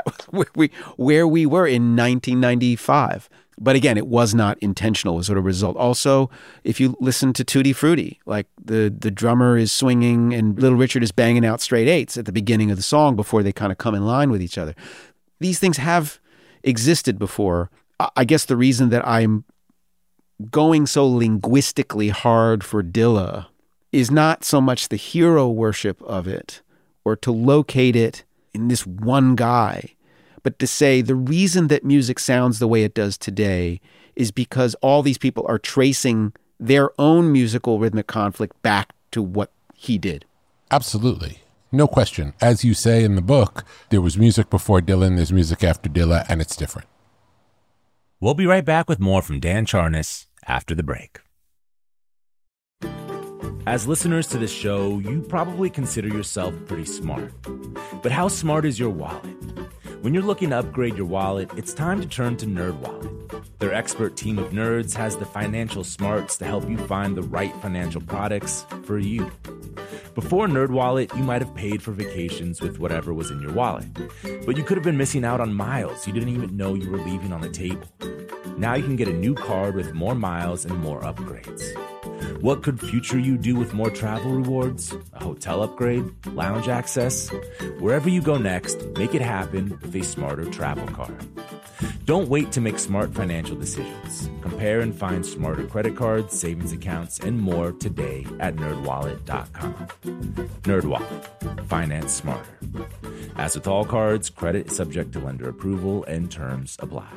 where we were in 1995. But again, it was not intentional as sort of result. Also, if you listen to Tutti Frutti, like the drummer is swinging and Little Richard is banging out straight eights at the beginning of the song before they kind of come in line with each other. These things have existed before. I guess the reason that I'm going so linguistically hard for Dilla is not so much the hero worship of it or to locate it in this one guy, but to say the reason that music sounds the way it does today is because all these people are tracing their own musical rhythmic conflict back to what he did. Absolutely. No question. As you say in the book, there was music before Dylan, there's music after Dilla, and it's different. We'll be right back with more from Dan Charnas after the break. As listeners to this show, you probably consider yourself pretty smart. But how smart is your wallet? When you're looking to upgrade your wallet, it's time to turn to NerdWallet. Their expert team of nerds has the financial smarts to help you find the right financial products for you. Before NerdWallet, you might have paid for vacations with whatever was in your wallet. But you could have been missing out on miles you didn't even know you were leaving on the table. Now you can get a new card with more miles and more upgrades. What could future you do with more travel rewards? A hotel upgrade? Lounge access? Wherever you go next, make it happen with a smarter travel card. Don't wait to make smart financial decisions. Compare and find smarter credit cards, savings accounts, and more today at NerdWallet.com. NerdWallet. Finance smarter. As with all cards, credit is subject to lender approval and terms apply.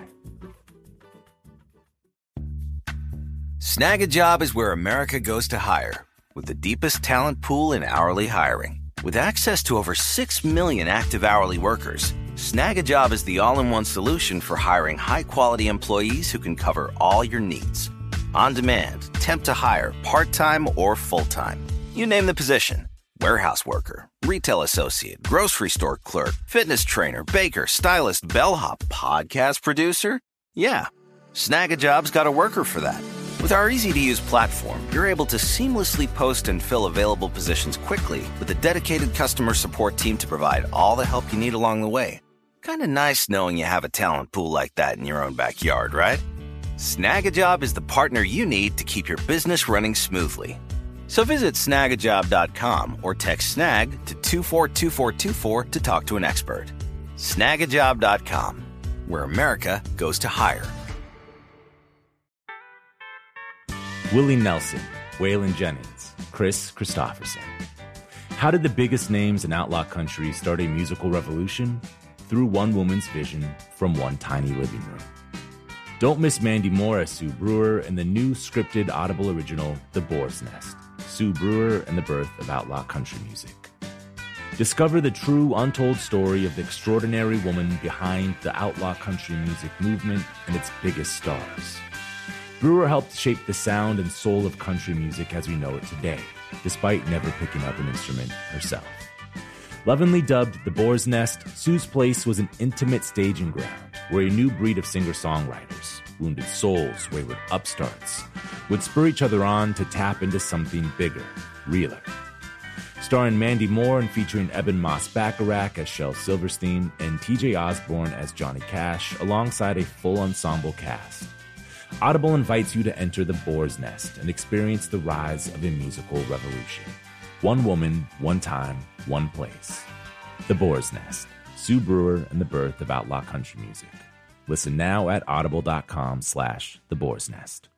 Snag a Job is where America goes to hire, with the deepest talent pool in hourly hiring. With access to over 6 million active hourly workers, Snag a Job is the all-in-one solution for hiring high-quality employees who can cover all your needs. On demand, temp to hire, part-time or full-time. You name the position. Warehouse worker, retail associate, grocery store clerk, fitness trainer, baker, stylist, bellhop, podcast producer. Yeah, Snag a Job's got a worker for that. With our easy-to-use platform, you're able to seamlessly post and fill available positions quickly with a dedicated customer support team to provide all the help you need along the way. Kind of nice knowing you have a talent pool like that in your own backyard, right? Snag a Job is the partner you need to keep your business running smoothly. So visit snagajob.com or text snag to 242424 to talk to an expert. Snagajob.com, where America goes to hire. Willie Nelson, Waylon Jennings, Chris Christopherson. How did the biggest names in outlaw country start a musical revolution? Through one woman's vision from one tiny living room. Don't miss Mandy Moore as Sue Brewer in the new scripted Audible original, The Boar's Nest, Sue Brewer and the Birth of Outlaw Country Music. Discover the true, untold story of the extraordinary woman behind the outlaw country music movement and its biggest stars. Brewer helped shape the sound and soul of country music as we know it today, despite never picking up an instrument herself. Lovingly dubbed the Boar's Nest, Sue's Place was an intimate staging ground where a new breed of singer-songwriters, wounded souls, wayward upstarts, would spur each other on to tap into something bigger, realer. Starring Mandy Moore and featuring Eben Moss-Bacharach as Shel Silverstein and TJ Osborne as Johnny Cash, alongside a full ensemble cast. Audible invites you to enter the Boar's Nest and experience the rise of a musical revolution. One woman, one time, one place. The Boar's Nest, Sue Brewer and the birth of outlaw country music. Listen now at audible.com/The Boar's Nest.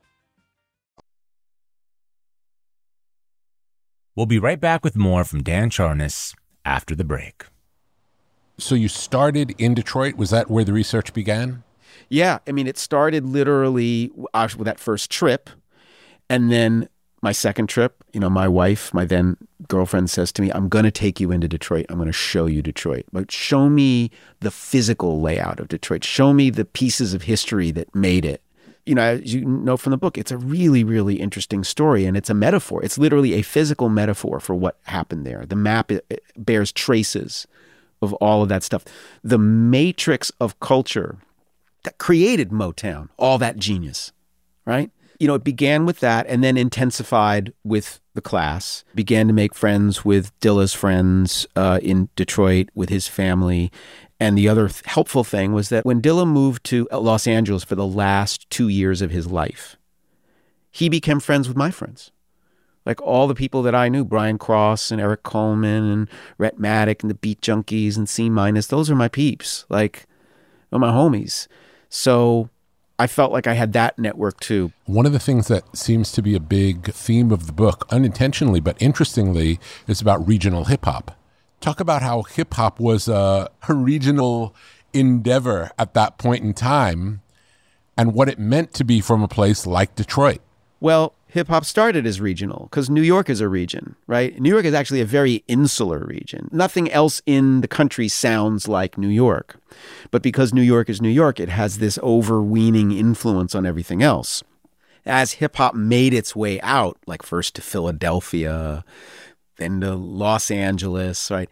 We'll be right back with more from Dan Charnas after the break. So you started in Detroit? Was that where the research began? Yeah. I mean, it started literally with that first trip. And then my second trip, my wife, my then girlfriend, says to me, I'm going to take you into Detroit. I'm going to show you Detroit. But show me the physical layout of Detroit. Show me the pieces of history that made it. As you know from the book, it's a really, really interesting story, and it's a metaphor. It's literally a physical metaphor for what happened there. The map it bears traces of all of that stuff. The matrix of culture that created Motown, all that genius, right? It began with that and then intensified with the class, began to make friends with Dilla's friends in Detroit with his family. And the other helpful thing was that when Dilla moved to Los Angeles for the last 2 years of his life, he became friends with my friends. Like all the people that I knew, Brian Cross and Eric Coleman and Rhett Maddock and the Beat Junkies and C-, those are my peeps, my homies. So I felt like I had that network too. One of the things that seems to be a big theme of the book, unintentionally but interestingly, is about regional hip-hop. Talk about how hip-hop was a regional endeavor at that point in time and what it meant to be from a place like Detroit. Well, hip-hop started as regional because New York is a region, right? New York is actually a very insular region. Nothing else in the country sounds like New York. But because New York is New York, it has this overweening influence on everything else. As hip-hop made its way out, like first to Philadelphia, then to Los Angeles, right?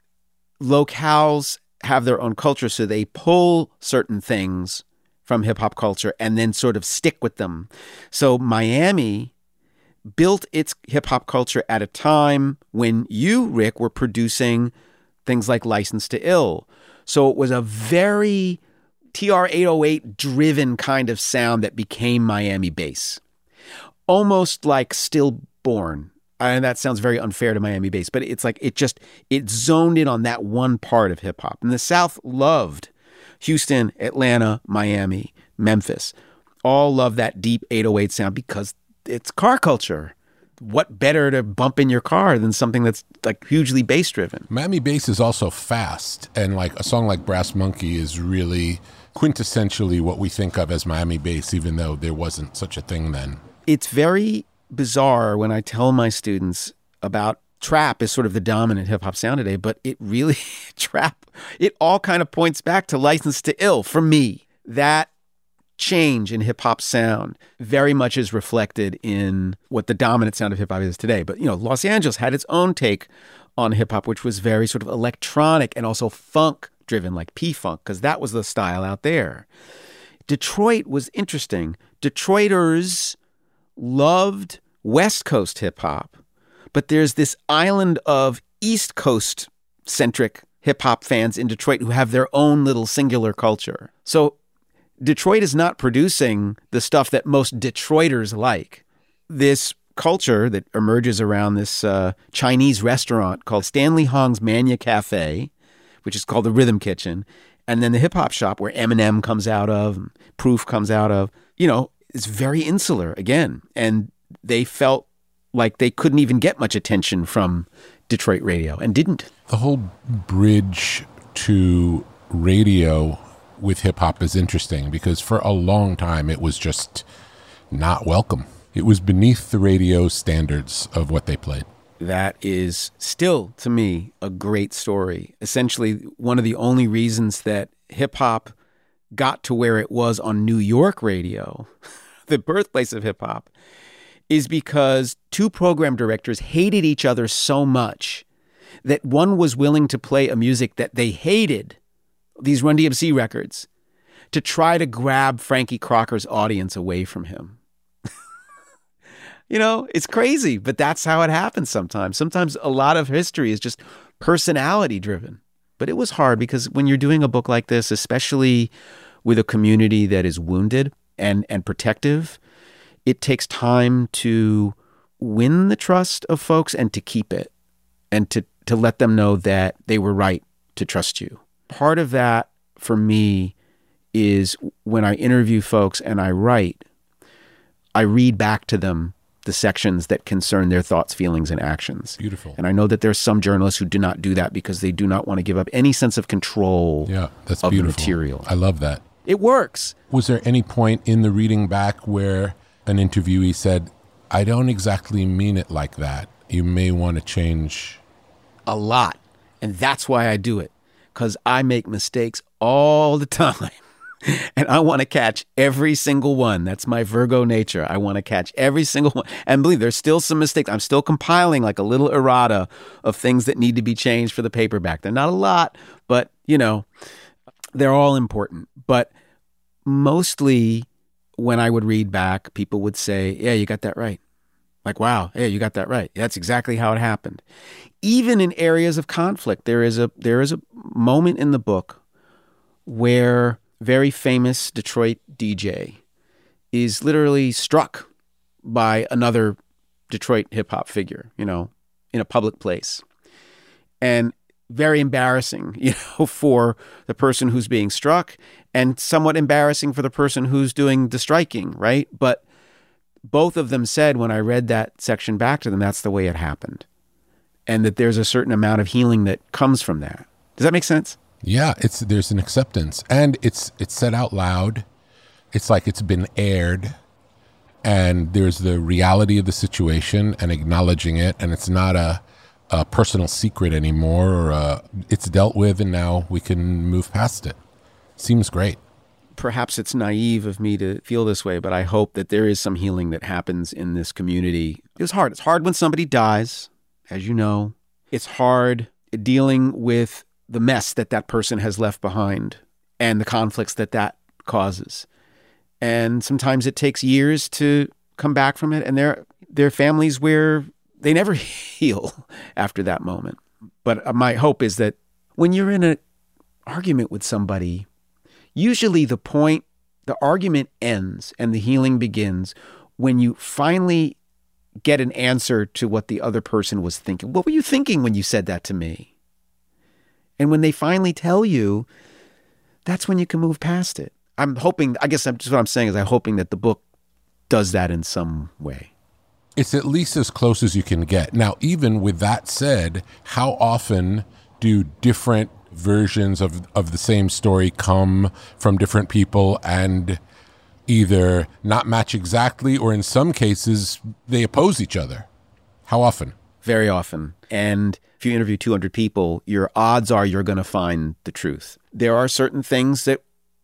Locales have their own culture, so they pull certain things from hip-hop culture and then sort of stick with them. So Miami built its hip-hop culture at a time when you, Rick, were producing things like License to Ill. So it was a very TR-808-driven kind of sound that became Miami bass. Almost like Stillborn. And that sounds very unfair to Miami bass, but it's like it zoned in on that one part of hip hop. And the South loved Houston, Atlanta, Miami, Memphis. All love that deep 808 sound because it's car culture. What better to bump in your car than something that's like hugely bass driven? Miami bass is also fast, and like a song like Brass Monkey is really quintessentially what we think of as Miami bass, even though there wasn't such a thing then. It's very bizarre when I tell my students about trap is sort of the dominant hip hop sound today, but it really, trap, it all kind of points back to License to Ill for me. That change in hip hop sound very much is reflected in what the dominant sound of hip hop is today. But, Los Angeles had its own take on hip hop, which was very sort of electronic and also funk driven, like P-Funk, because that was the style out there. Detroit was interesting. Detroiters loved West Coast hip hop, but there's this island of East Coast centric hip hop fans in Detroit who have their own little singular culture. So Detroit is not producing the stuff that most Detroiters like. This culture that emerges around this Chinese restaurant called Stanley Hong's Mania Cafe, which is called the Rhythm Kitchen, and then the hip hop shop where Eminem comes out of, Proof comes out of, it's very insular again. And they felt like they couldn't even get much attention from Detroit radio and didn't. The whole bridge to radio with hip hop is interesting because for a long time it was just not welcome. It was beneath the radio standards of what they played. That is still, to me, a great story. Essentially, one of the only reasons that hip hop got to where it was on New York radio, the birthplace of hip hop, is because two program directors hated each other so much that one was willing to play a music that they hated, these Run DMC records, to try to grab Frankie Crocker's audience away from him. It's crazy, but that's how it happens sometimes. Sometimes a lot of history is just personality driven. But it was hard because when you're doing a book like this, especially with a community that is wounded and protective, it takes time to win the trust of folks and to keep it and to let them know that they were right to trust you. Part of that for me is when I interview folks and I write, I read back to them the sections that concern their thoughts, feelings, and actions. Beautiful. And I know that there's some journalists who do not do that because they do not want to give up any sense of control that's of beautiful. the material. I love that. It works. Was there any point in the reading back where an interviewee said, I don't exactly mean it like that. You may want to change? A lot. And that's why I do it. Because I make mistakes all the time. And I want to catch every single one. That's my Virgo nature. I want to catch every single one. And believe there's still some mistakes. I'm still compiling like a little errata of things that need to be changed for the paperback. They're not a lot, but, they're all important. But mostly when I would read back, people would say, yeah, you got that right. Like, wow, yeah, you got that right. That's exactly how it happened. Even in areas of conflict, there is a moment in the book where very famous Detroit DJ is literally struck by another Detroit hip hop figure, in a public place. And very embarrassing, for the person who's being struck and somewhat embarrassing for the person who's doing the striking, right? But both of them said when I read that section back to them, that's the way it happened. And that there's a certain amount of healing that comes from that. Does that make sense? Yeah, there's an acceptance, and it's said out loud. It's like it's been aired, and there's the reality of the situation and acknowledging it, and it's not a personal secret anymore, or it's dealt with, and now we can move past it. Seems great. Perhaps it's naive of me to feel this way, but I hope that there is some healing that happens in this community. It was hard. It's hard when somebody dies, as you know. It's hard dealing with the mess that person has left behind and the conflicts that causes. And sometimes it takes years to come back from it. And there are families where they never heal after that moment. But my hope is that when you're in an argument with somebody, usually the argument ends and the healing begins when you finally get an answer to what the other person was thinking. What were you thinking when you said that to me? And when they finally tell you, that's when you can move past it. I'm hoping, what I'm saying is I'm hoping that the book does that in some way. It's at least as close as you can get. Now, even with that said, how often do different versions of the same story come from different people and either not match exactly, or in some cases, they oppose each other? How often? Very often. And if you interview 200 people, your odds are you're going to find the truth. There are certain things that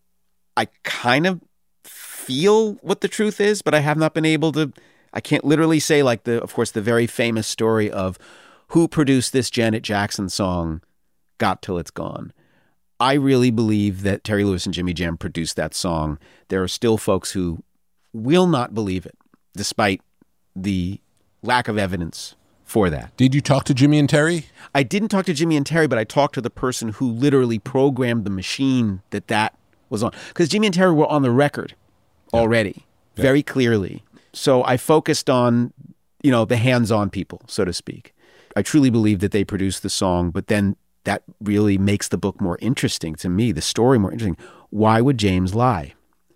I kind of feel what the truth is, but I have not been able to, I can't literally say, like of course, the very famous story of who produced this Janet Jackson song, Got Till It's Gone. I really believe that Terry Lewis and Jimmy Jam produced that song. There are still folks who will not believe it, despite the lack of evidence for that. Did you talk to Jimmy and Terry? I didn't talk to Jimmy and Terry, but I talked to the person who literally programmed the machine that was on. Because Jimmy and Terry were on the record already, very clearly. So I focused on, the hands-on people, so to speak. I truly believe that they produced the song, but then that really makes the book more interesting to me, the story more interesting. Why would James lie?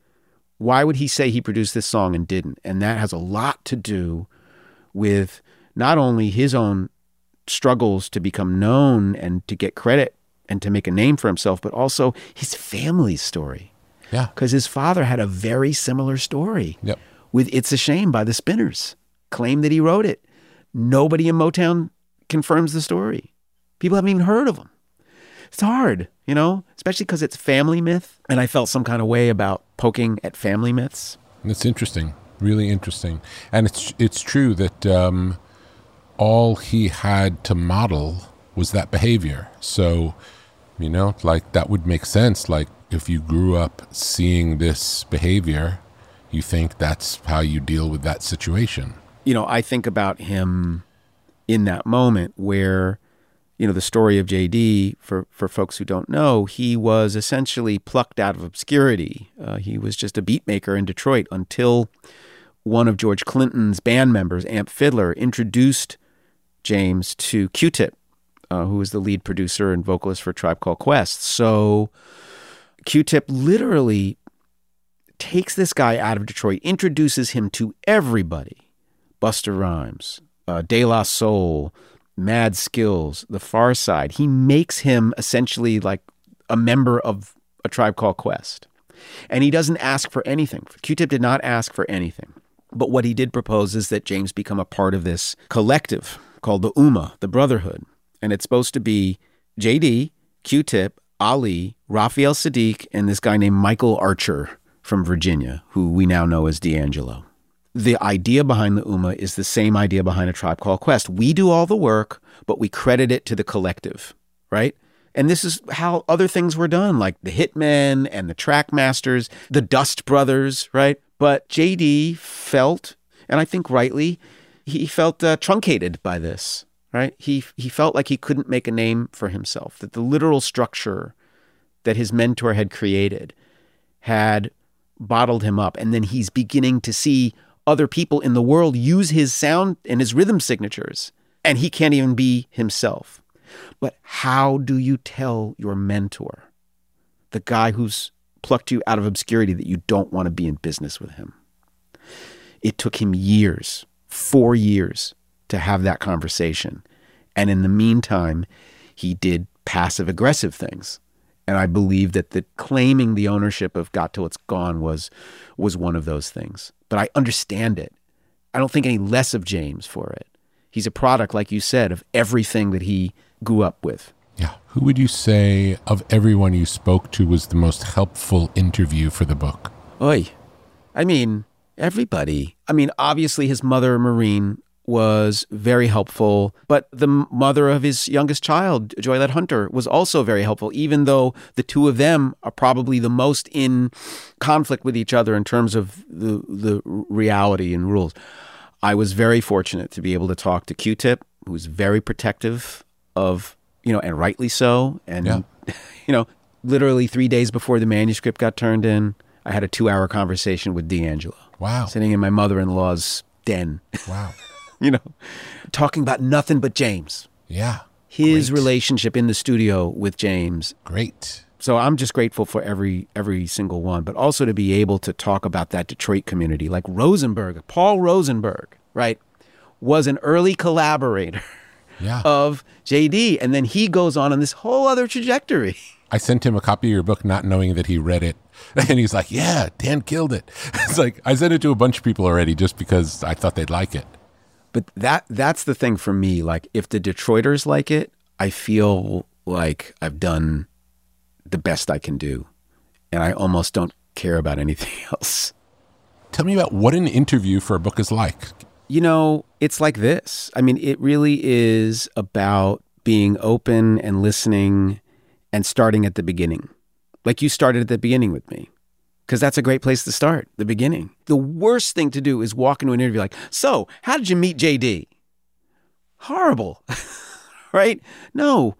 Why would he say he produced this song and didn't? And that has a lot to do with not only his own struggles to become known and to get credit and to make a name for himself, but also his family's story. Yeah. Because his father had a very similar story with It's a Shame by the Spinners. Claimed that he wrote it. Nobody in Motown confirms the story. People haven't even heard of him. It's hard, especially because it's family myth. And I felt some kind of way about poking at family myths. It's interesting, really interesting. And it's true that all he had to model was that behavior. So, like that would make sense. Like if you grew up seeing this behavior, you think that's how you deal with that situation. I think about him in that moment where, the story of JD, for folks who don't know, he was essentially plucked out of obscurity. He was just a beat maker in Detroit until one of George Clinton's band members, Amp Fiddler, introduced James to Q-Tip, who was the lead producer and vocalist for Tribe Called Quest. So Q-Tip literally takes this guy out of Detroit, introduces him to everybody. Busta Rhymes, De La Soul, Mad Skills, The Far Side. He makes him essentially like a member of a Tribe Called Quest. And he doesn't ask for anything. Q-Tip did not ask for anything. But what he did propose is that James become a part of this collective called the Ummah, the Brotherhood. And it's supposed to be JD, Q-Tip, Ali, Raphael Sadiq, and this guy named Michael Archer from Virginia, who we now know as D'Angelo. The idea behind the Ummah is the same idea behind A Tribe Called Quest. We do all the work, but we credit it to the collective, right? And this is how other things were done, like the Hitmen and the Trackmasters, the Dust Brothers, right? But JD felt, and I think rightly, he felt truncated by this, right? He felt like he couldn't make a name for himself, that the literal structure that his mentor had created had bottled him up. And then he's beginning to see other people in the world use his sound and his rhythm signatures, and he can't even be himself. But how do you tell your mentor, the guy who's plucked you out of obscurity, that you don't want to be in business with him? It took him years, 4 years, to have that conversation. And in the meantime, he did passive-aggressive things. And I believe that the claiming the ownership of Got Till It's Gone was one of those things. But I understand it. I don't think any less of James for it. He's a product, like you said, of everything that he grew up with. Yeah. Who would you say of everyone you spoke to was the most helpful interview for the book? Everybody. Obviously his mother, Maureen, was very helpful, but the mother of his youngest child, Joylette Hunter, was also very helpful, even though the two of them are probably the most in conflict with each other in terms of the reality and rules. I was very fortunate to be able to talk to Q-Tip, who's very protective of, and rightly so. And, literally 3 days before the manuscript got turned in, I had a 2-hour conversation with D'Angelo. Wow. Sitting in my mother-in-law's den. Wow. Talking about nothing but James. Yeah. His Great. relationship in the studio with James. Great. So I'm just grateful for every single one, but also to be able to talk about that Detroit community. Like Rosenberg, Paul Rosenberg, right, was an early collaborator of JD. And then he goes on this whole other trajectory. I sent him a copy of your book not knowing that he read it. And he's like, yeah, Dan killed it. It's like, I sent it to a bunch of people already just because I thought they'd like it. But that's the thing for me. Like, if the Detroiters like it, I feel like I've done the best I can do. And I almost don't care about anything else. Tell me about what an interview for a book is like. It's like this. It really is about being open and listening and starting at the beginning. Like you started at the beginning with me. Because that's a great place to start, the beginning. The worst thing to do is walk into an interview like, so, how did you meet JD? Horrible, right? No.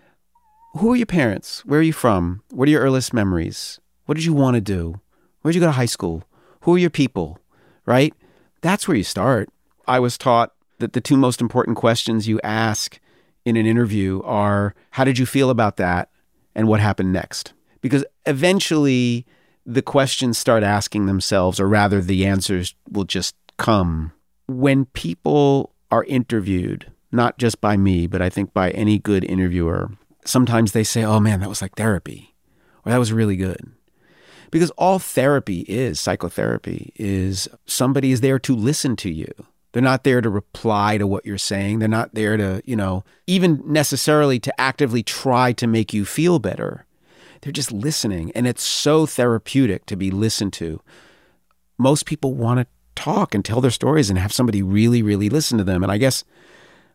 Who are your parents? Where are you from? What are your earliest memories? What did you want to do? Where did you go to high school? Who are your people, right? That's where you start. I was taught that the two most important questions you ask in an interview are, how did you feel about that? And what happened next? Because eventually the questions start asking themselves, or rather the answers will just come. When people are interviewed, not just by me, but I think by any good interviewer, sometimes they say, oh man, that was like therapy, or that was really good. Because all therapy is, psychotherapy, is somebody is there to listen to you. They're not there to reply to what you're saying. They're not there to, even necessarily to actively try to make you feel better. They're just listening. And it's so therapeutic to be listened to. Most people want to talk and tell their stories and have somebody really, really listen to them. And I guess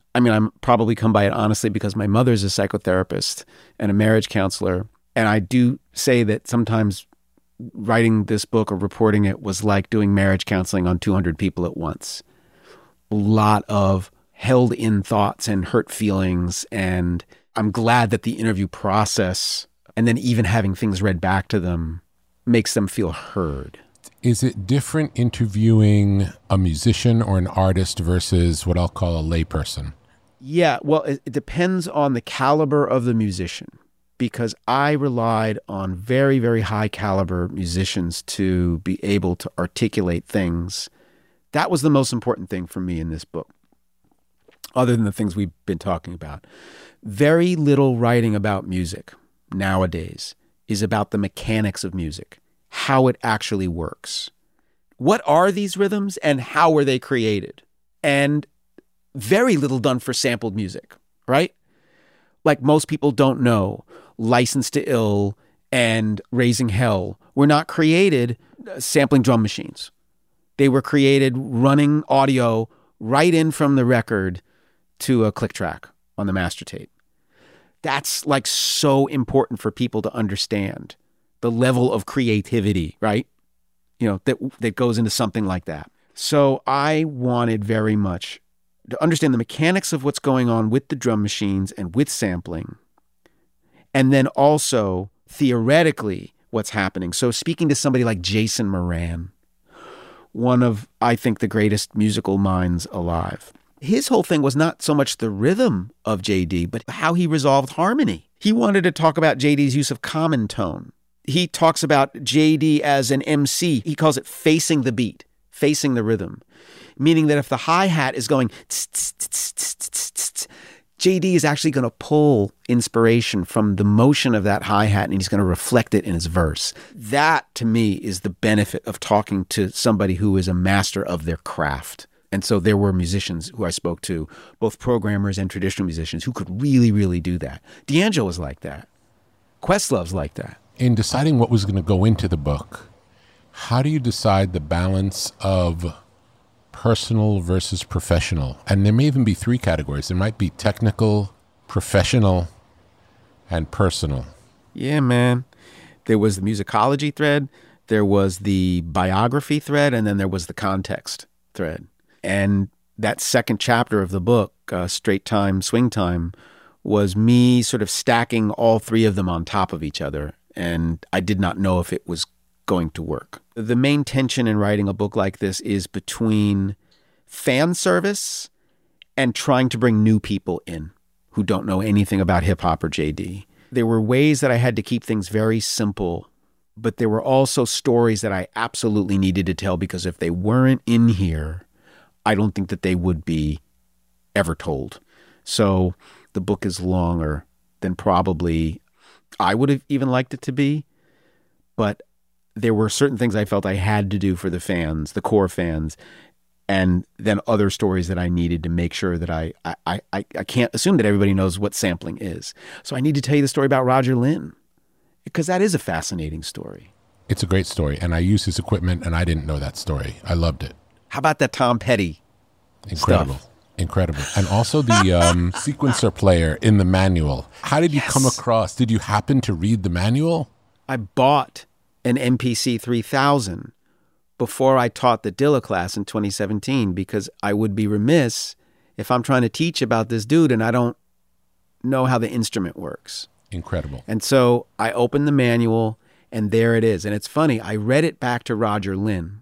I mean, I'm probably come by it honestly because my mother's a psychotherapist and a marriage counselor. And I do say that sometimes writing this book or reporting it was like doing marriage counseling on 200 people at once. A lot of held in thoughts and hurt feelings. And I'm glad that the interview process and then even having things read back to them makes them feel heard. Is it different interviewing a musician or an artist versus what I'll call a layperson? Yeah, well, it depends on the caliber of the musician, because I relied on very, very high caliber musicians to be able to articulate things. That was the most important thing for me in this book, other than the things we've been talking about. Very little writing about music nowadays is about the mechanics of music, how it actually works. What are these rhythms and how were they created? And very little done for sampled music, right? Like most people don't know, Licensed to Ill and Raising Hell were not created sampling drum machines. They were created running audio right in from the record to a click track on the master tape. That's like so important for people to understand the level of creativity, right? That goes into something like that. So I wanted very much to understand the mechanics of what's going on with the drum machines and with sampling, and then also theoretically what's happening. So speaking to somebody like Jason Moran, one of, I think, the greatest musical minds alive, his whole thing was not so much the rhythm of JD, but how he resolved harmony. He wanted to talk about JD's use of common tone. He talks about JD as an MC. He calls it facing the beat, facing the rhythm, meaning that if the hi-hat is going JD is actually going to pull inspiration from the motion of that hi-hat and he's going to reflect it in his verse. That, to me, is the benefit of talking to somebody who is a master of their craft. And so there were musicians who I spoke to, both programmers and traditional musicians, who could really, really do that. D'Angelo was like that. Questlove's like that. In deciding what was going to go into the book, how do you decide the balance of personal versus professional? And there may even be three categories. There might be technical, professional, and personal. Yeah, man. There was the musicology thread, there was the biography thread, and then there was the context thread. And that second chapter of the book, Straight Time, Swing Time, was me sort of stacking all three of them on top of each other. And I did not know if it was going to work. The main tension in writing a book like this is between fan service and trying to bring new people in who don't know anything about hip hop or JD. There were ways that I had to keep things very simple, but there were also stories that I absolutely needed to tell, because if they weren't in here, I don't think that they would be ever told. So the book is longer than probably I would have even liked it to be, but there were certain things I felt I had to do for the fans, the core fans, and then other stories that I needed to make sure that I can't assume that everybody knows what sampling is. So I need to tell you the story about Roger Lynn, because that is a fascinating story. It's a great story, and I use his equipment, and I didn't know that story. I loved it. How about that Tom Petty Incredible. stuff? Incredible. And also the sequencer player in the manual. How did you come across? Did you happen to read the manual? I bought an MPC 3000 before I taught the Dilla class in 2017, because I would be remiss if I'm trying to teach about this dude and I don't know how the instrument works. Incredible. And so I opened the manual and there it is. And it's funny, I read it back to Roger Lynn.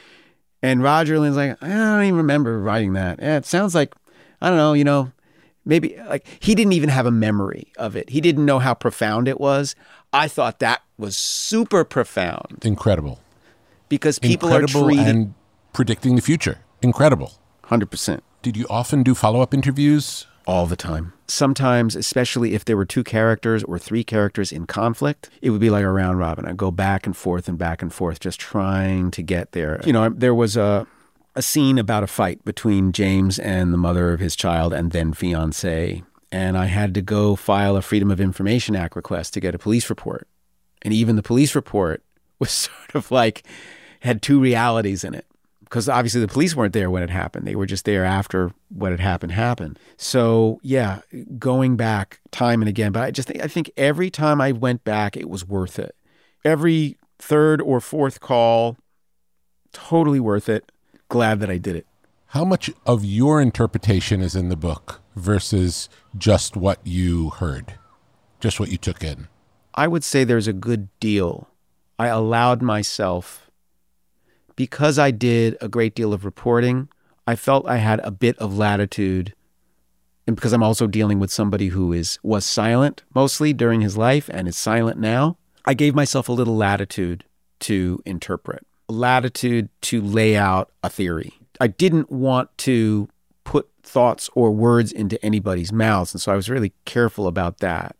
And Roger Lynn's like, I don't even remember writing that. Yeah, it sounds like, I don't know, maybe like he didn't even have a memory of it. He didn't know how profound it was. I thought that was super profound. Incredible. Because people Incredible are treating... and predicting the future. Incredible. 100%. Did you often do follow-up interviews? All the time. Sometimes, especially if there were two characters or three characters in conflict, it would be like a round robin. I'd go back and forth, just trying to get there. There was a scene about a fight between James and the mother of his child and then fiancé. And I had to go file a Freedom of Information Act request to get a police report. And even the police report was sort of like, had two realities in it. because obviously the police weren't there when it happened. They were just there after what had happened. So yeah, going back time and again. But I think every time I went back, it was worth it. Every third or fourth call, totally worth it. Glad that I did it. How much of your interpretation is in the book versus just what you heard, just what you took in? I would say there's a good deal. I allowed myself, because I did a great deal of reporting, I felt I had a bit of latitude. And because I'm also dealing with somebody who was silent mostly during his life and is silent now, I gave myself a little latitude to interpret, latitude to lay out a theory. I didn't want to put thoughts or words into anybody's mouths, and so I was really careful about that.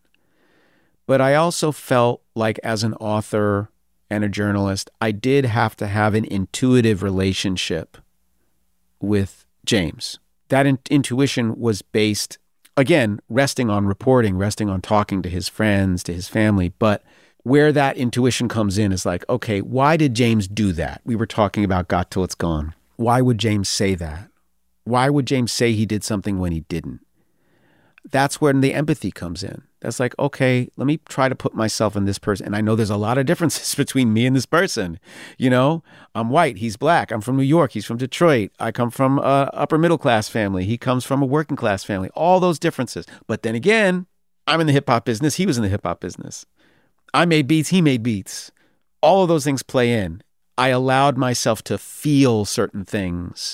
But I also felt like as an author and a journalist, I did have to have an intuitive relationship with James. That intuition was based, again, resting on reporting, resting on talking to his friends, to his family. But where that intuition comes in is like, okay, why did James do that? We were talking about Got Till It's Gone. Why would James say that? Why would James say he did something when he didn't? That's when the empathy comes in. That's like, okay, let me try to put myself in this person. And I know there's a lot of differences between me and this person. You know, I'm white, he's black. I'm from New York, he's from Detroit. I come from a upper middle class family. He comes from a working class family. All those differences. But then again, I'm in the hip hop business. He was in the hip hop business. I made beats, he made beats. All of those things play in. I allowed myself to feel certain things.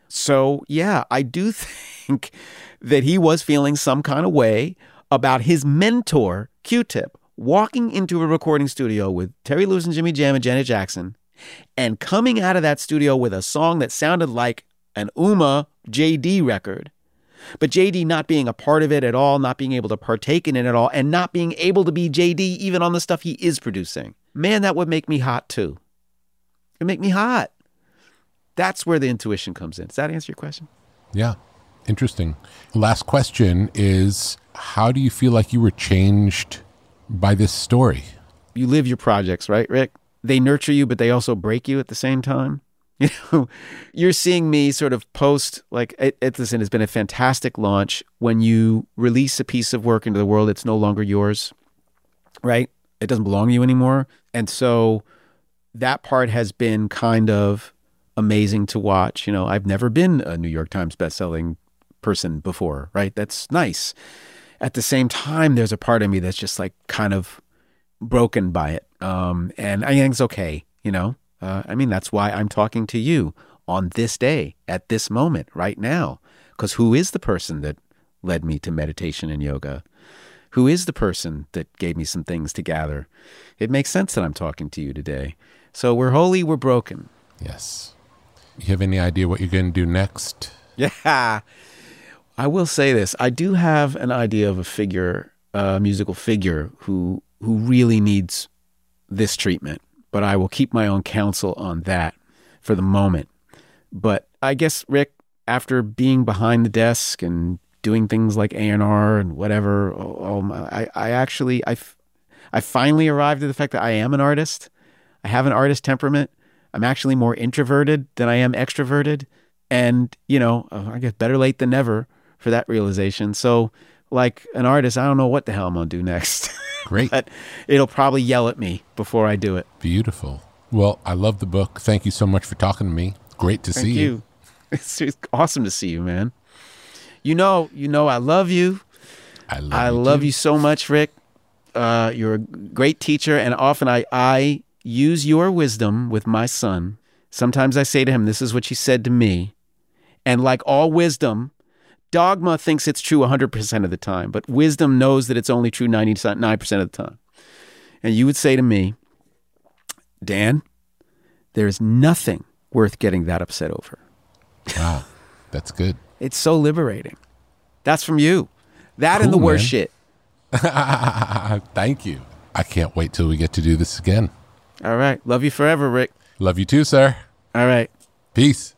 So yeah, I do think that he was feeling some kind of way about his mentor, Q-Tip, walking into a recording studio with Terry Lewis and Jimmy Jam and Janet Jackson and coming out of that studio with a song that sounded like an Uma JD record, but JD not being a part of it at all, not being able to partake in it at all, and not being able to be JD even on the stuff he is producing. Man, that would make me hot too. It'd make me hot. That's where the intuition comes in. Does that answer your question? Yeah. Interesting. Last question is, how do you feel like you were changed by this story? You live your projects, right, Rick? They nurture you, but they also break you at the same time. You know, you're seeing me sort of post, like, listen, it's been a fantastic launch. When you release a piece of work into the world, it's no longer yours, right? It doesn't belong to you anymore. And so that part has been kind of amazing to watch. You know, I've never been a New York Times bestselling person before, right? That's nice. At the same time, there's a part of me that's just like kind of broken by it. And I think it's okay, you know? I mean, that's why I'm talking to you on this day, at this moment, right now. Because who is the person that led me to meditation and yoga? Who is the person that gave me some things to gather? It makes sense that I'm talking to you today. So we're holy, we're broken. Yes. You have any idea what you're going to do next? Yeah. I will say this. I do have an idea of a figure, a musical figure who really needs this treatment, but I will keep my own counsel on that for the moment. But I guess, Rick, after being behind the desk and doing things like A&R and whatever, I finally arrived at the fact that I am an artist. I have an artist temperament. I'm actually more introverted than I am extroverted. And, you know, I guess better late than never for that realization. So like an artist, I don't know what the hell I'm going to do next. Great. But it'll probably yell at me before I do it. Beautiful. Well, I love the book. Thank you so much for talking to me. Great to see you. It's awesome to see you, man. You know, I love you. I love you so much, Rick. You're a great teacher, and often I use your wisdom with my son. Sometimes I say to him, this is what she said to me. And like all wisdom, dogma thinks it's true 100% of the time, but wisdom knows that it's only true 99% of the time. And you would say to me, Dan, there is nothing worth getting that upset over. Wow, that's good. It's so liberating. That's from you. That and the worst shit. Thank you. I can't wait till we get to do this again. All right. Love you forever, Rick. Love you too, sir. All right. Peace.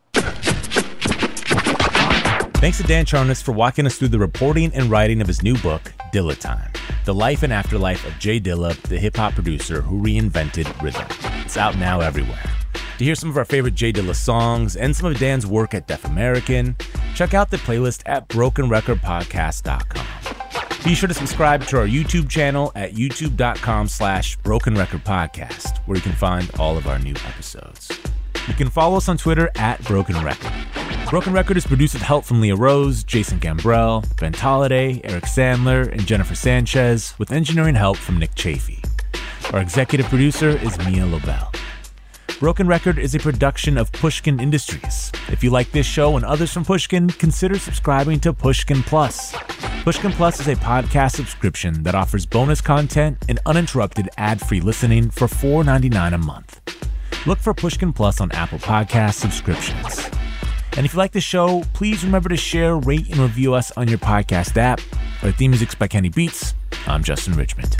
Thanks to Dan Charnas for walking us through the reporting and writing of his new book, Dilla Time, The Life and Afterlife of Jay Dilla, the hip-hop producer who reinvented rhythm. It's out now everywhere. To hear some of our favorite Jay Dilla songs and some of Dan's work at Deaf American, check out the playlist at brokenrecordpodcast.com. Be sure to subscribe to our YouTube channel at youtube.com/brokenrecordpodcast, where you can find all of our new episodes. You can follow us on Twitter at Broken Record. Broken Record is produced with help from Leah Rose, Jason Gambrell, Ben Tolliday, Eric Sandler, and Jennifer Sanchez, with engineering help from Nick Chafee. Our executive producer is Mia Lobel. Broken Record is a production of Pushkin Industries. If you like this show and others from Pushkin, consider subscribing to Pushkin Plus. Pushkin Plus is a podcast subscription that offers bonus content and uninterrupted ad-free listening for $4.99 a month. Look for Pushkin Plus on Apple Podcast subscriptions. And if you like the show, please remember to share, rate, and review us on your podcast app. Our theme music's by Kenny Beats. I'm Justin Richmond.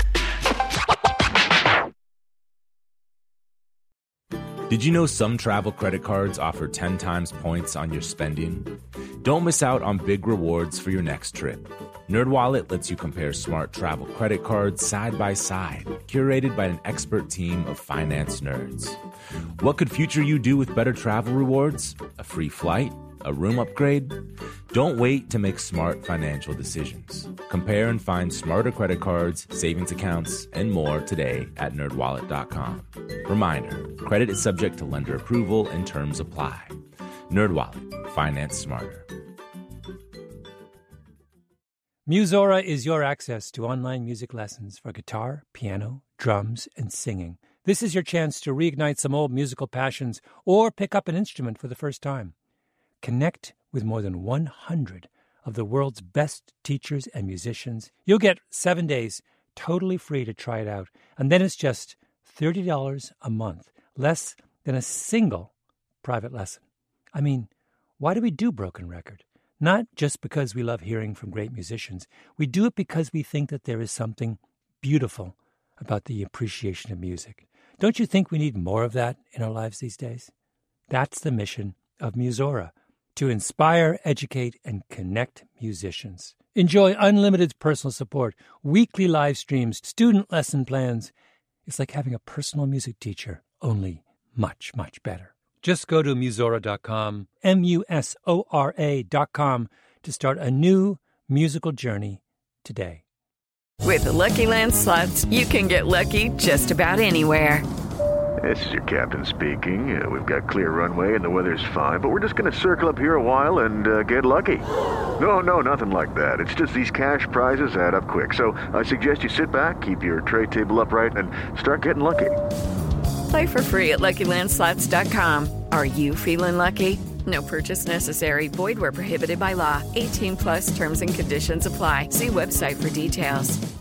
Did you know some travel credit cards offer 10 times points on your spending? Don't miss out on big rewards for your next trip. NerdWallet lets you compare smart travel credit cards side by side, curated by an expert team of finance nerds. What could future you do with better travel rewards? A free flight? A room upgrade? Don't wait to make smart financial decisions. Compare and find smarter credit cards, savings accounts, and more today at nerdwallet.com. Reminder, credit is subject to lender approval and terms apply. NerdWallet, finance smarter. Musora is your access to online music lessons for guitar, piano, drums, and singing. This is your chance to reignite some old musical passions or pick up an instrument for the first time. Connect with more than 100 of the world's best teachers and musicians. You'll get 7 days totally free to try it out, and then it's just $30 a month, less than a single private lesson. I mean, why do we do Broken Record? Not just because we love hearing from great musicians. We do it because we think that there is something beautiful about the appreciation of music. Don't you think we need more of that in our lives these days? That's the mission of Musora, to inspire, educate, and connect musicians. Enjoy unlimited personal support, weekly live streams, student lesson plans. It's like having a personal music teacher, only much, much better. Just go to Musora.com, Musora.com, to start a new musical journey today. With the Lucky Land Slots, you can get lucky just about anywhere. This is your captain speaking. We've got clear runway and the weather's fine, but we're just going to circle up here a while and get lucky. No, nothing like that. It's just these cash prizes add up quick. So I suggest you sit back, keep your tray table upright, and start getting lucky. Play for free at LuckyLandSlots.com. Are you feeling lucky? No purchase necessary. Void where prohibited by law. 18+ terms and conditions apply. See website for details.